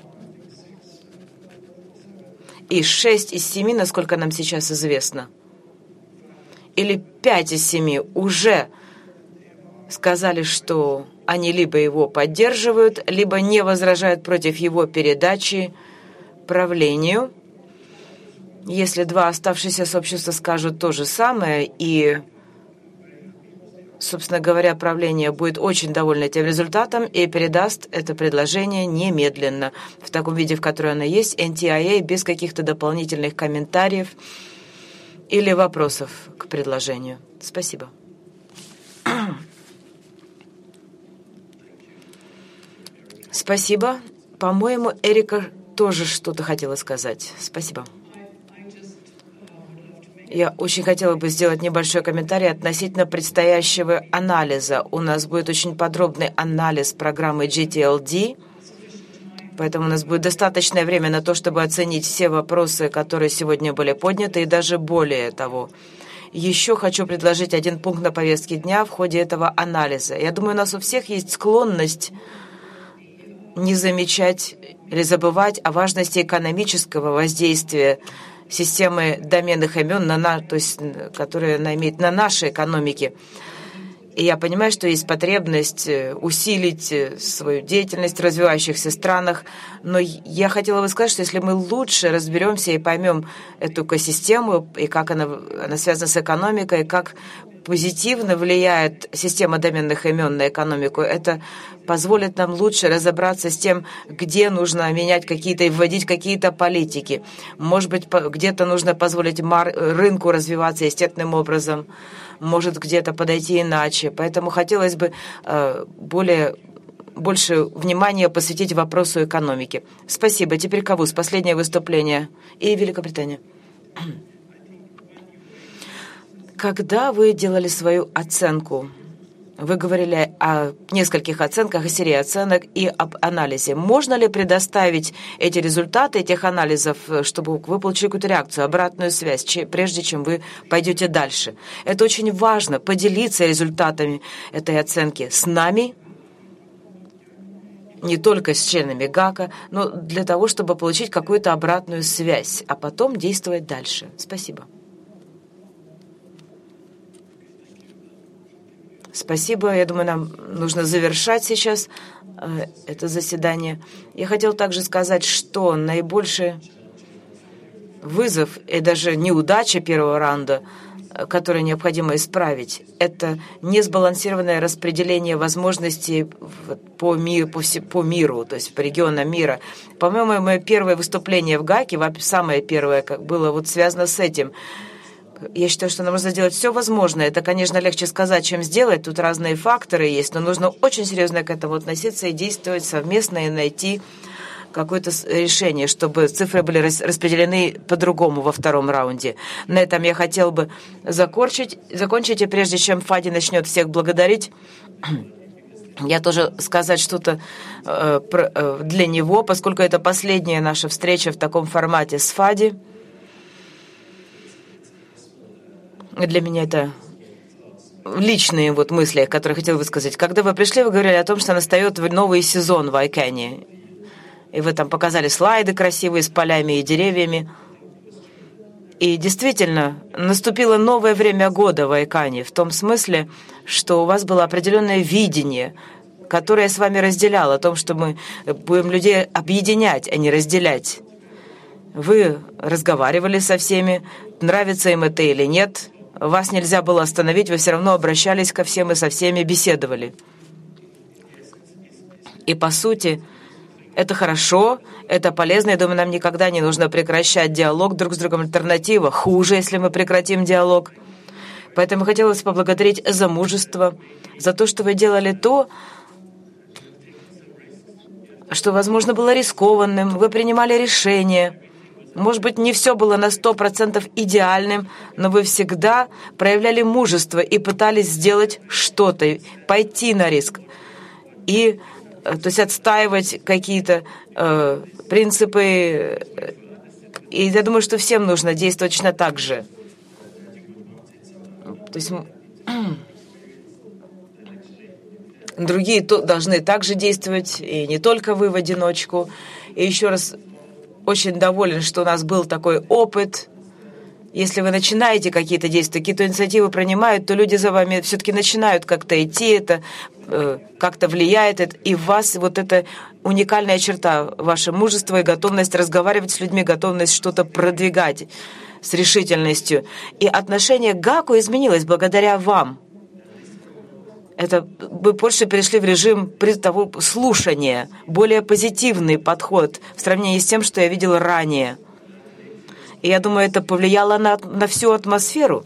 И шесть из семи, насколько нам сейчас известно, или пять из семи уже сказали, что они либо его поддерживают, либо не возражают против его передачи правлению. Если два оставшиеся сообщества скажут то же самое, и, собственно говоря, правление будет очень довольно этим результатом и передаст это предложение немедленно в таком виде, в котором оно есть, эн ти ай эй, без каких-то дополнительных комментариев или вопросов к предложению. Спасибо. Спасибо. По-моему, Эрика тоже что-то хотела сказать. Спасибо. Я очень хотела бы сделать небольшой комментарий относительно предстоящего анализа. У нас будет очень подробный анализ программы джи ти эл ди, поэтому у нас будет достаточное время на то, чтобы оценить все вопросы, которые сегодня были подняты, и даже более того. Еще хочу предложить один пункт на повестке дня в ходе этого анализа. Я думаю, у нас у всех есть склонность не замечать или забывать о важности экономического воздействия системы доменных имен, на, на, то есть, которая она имеет на нашей экономике. И я понимаю, что есть потребность усилить свою деятельность в развивающихся странах, но я хотела бы сказать, что если мы лучше разберемся и поймем эту экосистему, и как она, она связана с экономикой, и как позитивно влияет система доменных имен на экономику, это позволит нам лучше разобраться с тем, где нужно менять какие-то и вводить какие-то политики. Может быть, где-то нужно позволить рынку развиваться естественным образом, может где-то подойти иначе. Поэтому хотелось бы более, больше внимания посвятить вопросу экономики. Спасибо. Теперь Кавуз, последнее выступление. И Великобритания. Когда вы делали свою оценку, вы говорили о нескольких оценках, о серии оценок и об анализе. Можно ли предоставить эти результаты этих анализов, чтобы вы получили какую-то реакцию, обратную связь, прежде чем вы пойдете дальше? Это очень важно, поделиться результатами этой оценки с нами, не только с членами ГАКа, но для того, чтобы получить какую-то обратную связь, а потом действовать дальше. Спасибо. Спасибо. Я думаю, нам нужно завершать сейчас э, это заседание. Я хотел также сказать, что наибольший вызов и даже неудача первого раунда, э, который необходимо исправить, это несбалансированное распределение возможностей по, ми, по, вси, по миру, то есть по регионам мира. По-моему, мое первое выступление в ГАКе, самое первое, как было вот связано с этим. Я считаю, что нам нужно сделать все возможное. Это, конечно, легче сказать, чем сделать. Тут разные факторы есть, но нужно очень серьезно к этому относиться и действовать совместно и найти какое-то решение, чтобы цифры были распределены по-другому во втором раунде. На этом я хотел бы закончить. закончить и прежде чем Фади начнет всех благодарить, я тоже сказать что-то э, э, для него, поскольку это последняя наша встреча в таком формате с Фади. Для меня это личные вот мысли, которые хотел высказать. Когда вы пришли, вы говорили о том, что настает новый сезон в Айкане. И вы там показали слайды красивые с полями и деревьями. И действительно, наступило новое время года в Айкане, в том смысле, что у вас было определенное видение, которое я с вами разделял, о том, что мы будем людей объединять, а не разделять. Вы разговаривали со всеми, нравится им это или нет, вас нельзя было остановить, вы все равно обращались ко всем и со всеми беседовали. И по сути, это хорошо, это полезно. Я думаю, нам никогда не нужно прекращать диалог друг с другом. Альтернатива хуже, если мы прекратим диалог. Поэтому хотелось поблагодарить за мужество, за то, что вы делали то, что, возможно, было рискованным. Вы принимали решения. Может быть, не все было на сто процентов идеальным, но вы всегда проявляли мужество и пытались сделать что-то, пойти на риск. И то есть отстаивать какие-то э, принципы. И я думаю, что всем нужно действовать точно так же. То есть другие то, должны также действовать, и не только вы в одиночку. И еще раз очень доволен, что у нас был такой опыт. Если вы начинаете какие-то действия, какие-то инициативы принимают, то люди за вами все-таки начинают как-то идти, это э, как-то влияет, это, и в вас вот эта уникальная черта, ваше мужество и готовность разговаривать с людьми, готовность что-то продвигать с решительностью. И отношение к Гаку изменилось благодаря вам. Это вы больше перешли в режим того слушания, более позитивный подход в сравнении с тем, что я видел ранее. И я думаю, это повлияло на, на всю атмосферу,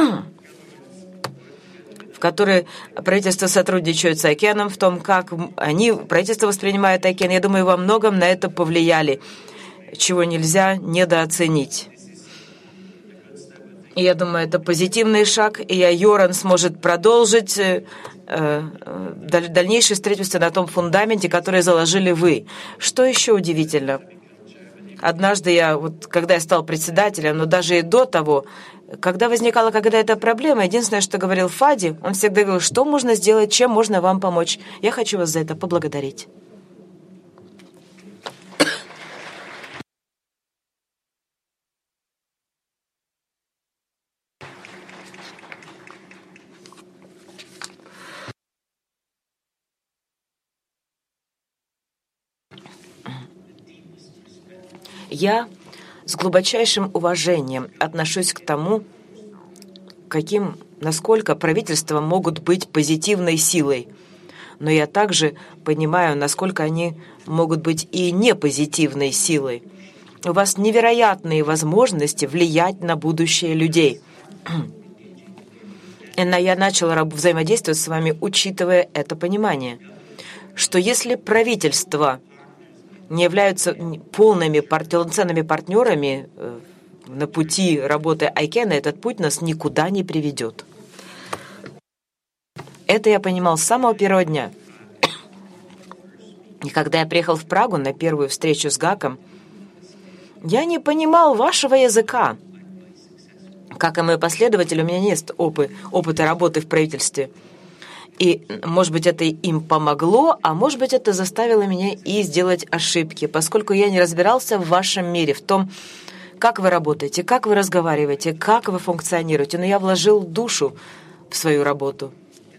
в которой правительство сотрудничает с Айкеном, в том, как они, правительство воспринимает Айкен. Я думаю, во многом на это повлияли, чего нельзя недооценить. И я думаю, это позитивный шаг, и я, Йоран сможет продолжить э, э, дальнейшее строительство на том фундаменте, который заложили вы. Что еще удивительно? Однажды я, вот, когда я стал председателем, но даже и до того, когда возникала какая-то проблема, единственное, что говорил Фади, он всегда говорил, что можно сделать, чем можно вам помочь. Я хочу вас за это поблагодарить. Я с глубочайшим уважением отношусь к тому, каким, насколько правительства могут быть позитивной силой. Но я также понимаю, насколько они могут быть и непозитивной силой. У вас невероятные возможности влиять на будущее людей. И я начала взаимодействовать с вами, учитывая это понимание, что если правительство не являются полными полноценными партнерами на пути работы Айкена, этот путь нас никуда не приведет. Это я понимал с самого первого дня. И когда я приехал в Прагу на первую встречу с Гаком, я не понимал вашего языка. Как и мои последователи, у меня нет опы, опыта работы в правительстве. И, может быть, это им помогло, а может быть, это заставило меня и сделать ошибки, поскольку я не разбирался в вашем мире, в том, как вы работаете, как вы разговариваете, как вы функционируете. Но я вложил душу в свою работу.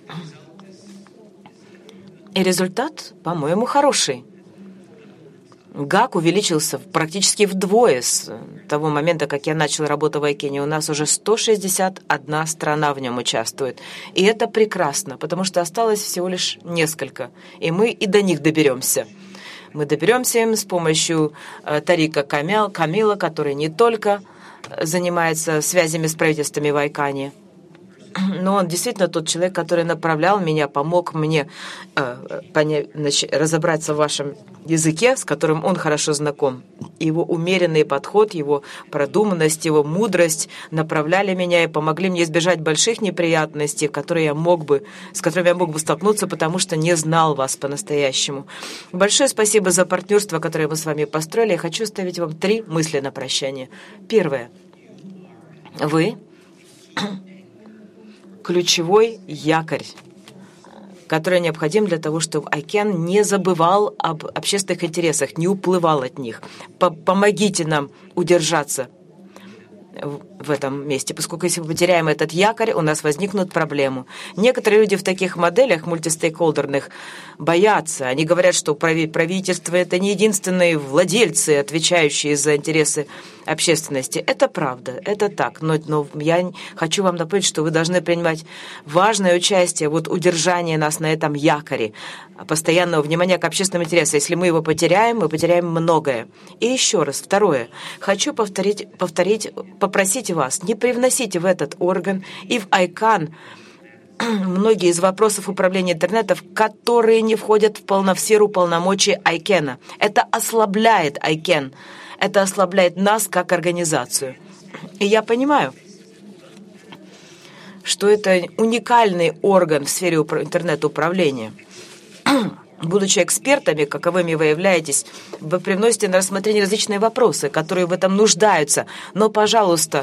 И результат, по-моему, хороший. Гак увеличился практически вдвое с того момента, как я начал работу в Айкене. У нас уже сто шестьдесят одна страна в нем участвует. И это прекрасно, потому что осталось всего лишь несколько. И мы и до них доберемся. Мы доберемся им с помощью э, Тарика Камил, Камила, который не только занимается связями с правительствами в Айкане, но он действительно тот человек, который направлял меня, помог мне э, понять, значит, разобраться в вашем языке, с которым он хорошо знаком. Его умеренный подход, его продуманность, его мудрость направляли меня и помогли мне избежать больших неприятностей, которые я мог бы, с которыми я мог бы столкнуться, потому что не знал вас по-настоящему. Большое спасибо за партнерство, которое мы с вами построили. Я хочу оставить вам три мысли на прощание. Первое. Вы ключевой якорь, который необходим для того, чтобы Айкен не забывал об общественных интересах, не уплывал от них. Помогите нам удержаться в этом месте, поскольку если мы потеряем этот якорь, у нас возникнут проблемы. Некоторые люди в таких моделях мультистейкхолдерных боятся. Они говорят, что правительство — это не единственные владельцы, отвечающие за интересы общественности. Это правда, это так. Но, но я хочу вам напомнить, что вы должны принимать важное участие вот удержание нас на этом якоре, постоянного внимания к общественным интересам. Если мы его потеряем, мы потеряем многое. И еще раз, второе. Хочу повторить, повторить, попросить вас, не привносите в этот орган и в айкан многие из вопросов управления интернетом, которые не входят в, полно, в сферу полномочий айкена. Это ослабляет айкен. Это ослабляет нас как организацию. И я понимаю, что это уникальный орган в сфере интернет-управления. Будучи экспертами, каковыми вы являетесь, вы привносите на рассмотрение различные вопросы, которые в этом нуждаются. Но, пожалуйста,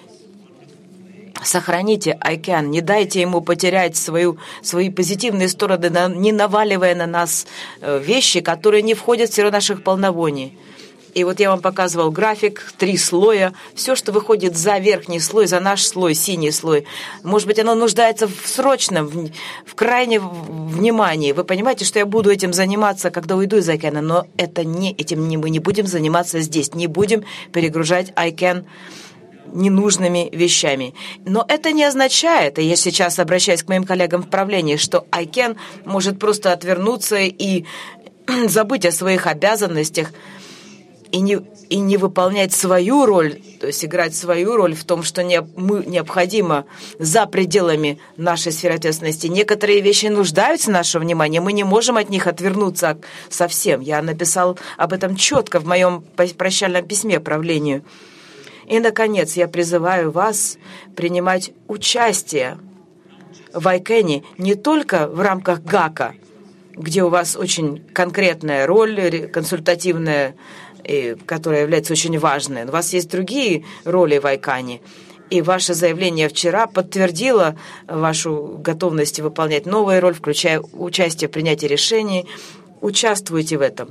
сохраните айкан, не дайте ему потерять свою, свои позитивные стороны, не наваливая на нас вещи, которые не входят в сферу наших полномочий. И вот я вам показывал график, три слоя, все, что выходит за верхний слой, за наш слой, синий слой. Может быть, оно нуждается в срочном, в, в крайнем внимании. Вы понимаете, что я буду этим заниматься, когда уйду из айкена, но это не, этим не, мы не будем заниматься здесь, не будем перегружать айкен ненужными вещами. Но это не означает, и я сейчас обращаюсь к моим коллегам в правлении, что айкен может просто отвернуться и забыть о своих обязанностях, И не, и не выполнять свою роль, то есть играть свою роль в том, что не, мы, необходимо за пределами нашей сферы ответственности. Некоторые вещи нуждаются в нашем внимании, мы не можем от них отвернуться совсем. Я написал об этом четко в моем прощальном письме правлению. И, наконец, я призываю вас принимать участие в айкене не только в рамках гака, где у вас очень конкретная роль, консультативная, и, которая является очень важной. У вас есть другие роли в айкане, и ваше заявление вчера подтвердило вашу готовность выполнять новую роль, включая участие в принятии решений. Участвуйте в этом.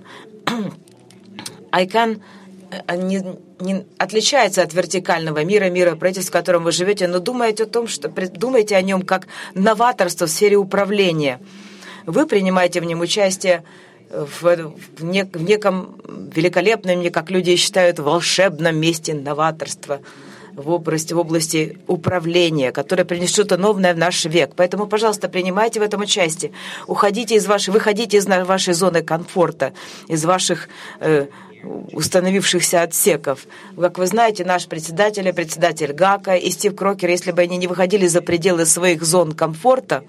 Айкан не, не отличается от вертикального мира, мира правительства, в котором вы живете, но думайте о том, что думайте о нем как новаторство в сфере управления. Вы принимаете в нем участие в, в, нек, в неком великолепном, не как люди считают, волшебном месте новаторства в области, в области управления, которое принесет что-то новое в наш век. Поэтому, пожалуйста, принимайте в этом участие. Уходите из вашей, выходите из вашей зоны комфорта, из ваших э, установившихся отсеков. Как вы знаете, наш председатель, председатель гака и Стив Крокер, если бы они не выходили за пределы своих зон комфорта,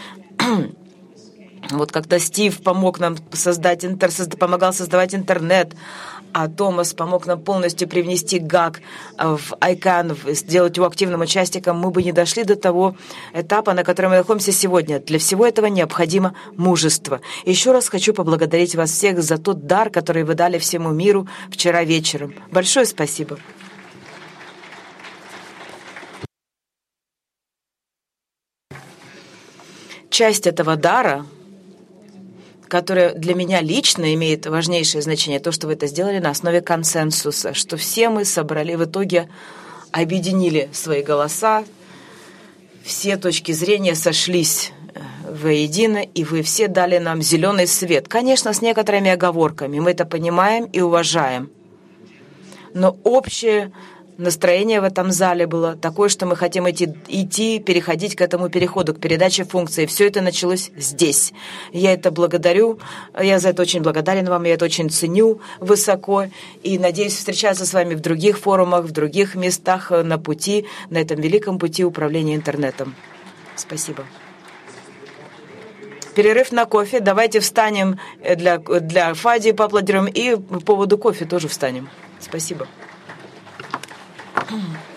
вот когда Стив помог нам создать интер, помогал создавать интернет, а Томас помог нам полностью привнести гак в айкан, сделать его активным участником, мы бы не дошли до того этапа, на котором мы находимся сегодня. Для всего этого необходимо мужество. Еще раз хочу поблагодарить вас всех за тот дар, который вы дали всему миру вчера вечером. Большое спасибо. Часть этого дара, которое для меня лично имеет важнейшее значение, то, что вы это сделали на основе консенсуса, что все мы собрали, в итоге объединили свои голоса, все точки зрения сошлись воедино, и вы все дали нам зеленый свет. Конечно, с некоторыми оговорками, мы это понимаем и уважаем, но общее настроение в этом зале было такое, что мы хотим идти, идти, переходить к этому переходу, к передаче функций. Все это началось здесь. Я это благодарю, я за это очень благодарен вам, я это очень ценю высоко и надеюсь встречаться с вами в других форумах, в других местах на пути, на этом великом пути управления интернетом. Спасибо. Перерыв на кофе. Давайте встанем для, для Фади, поаплодируем, и по поводу кофе тоже встанем. Спасибо. Mm.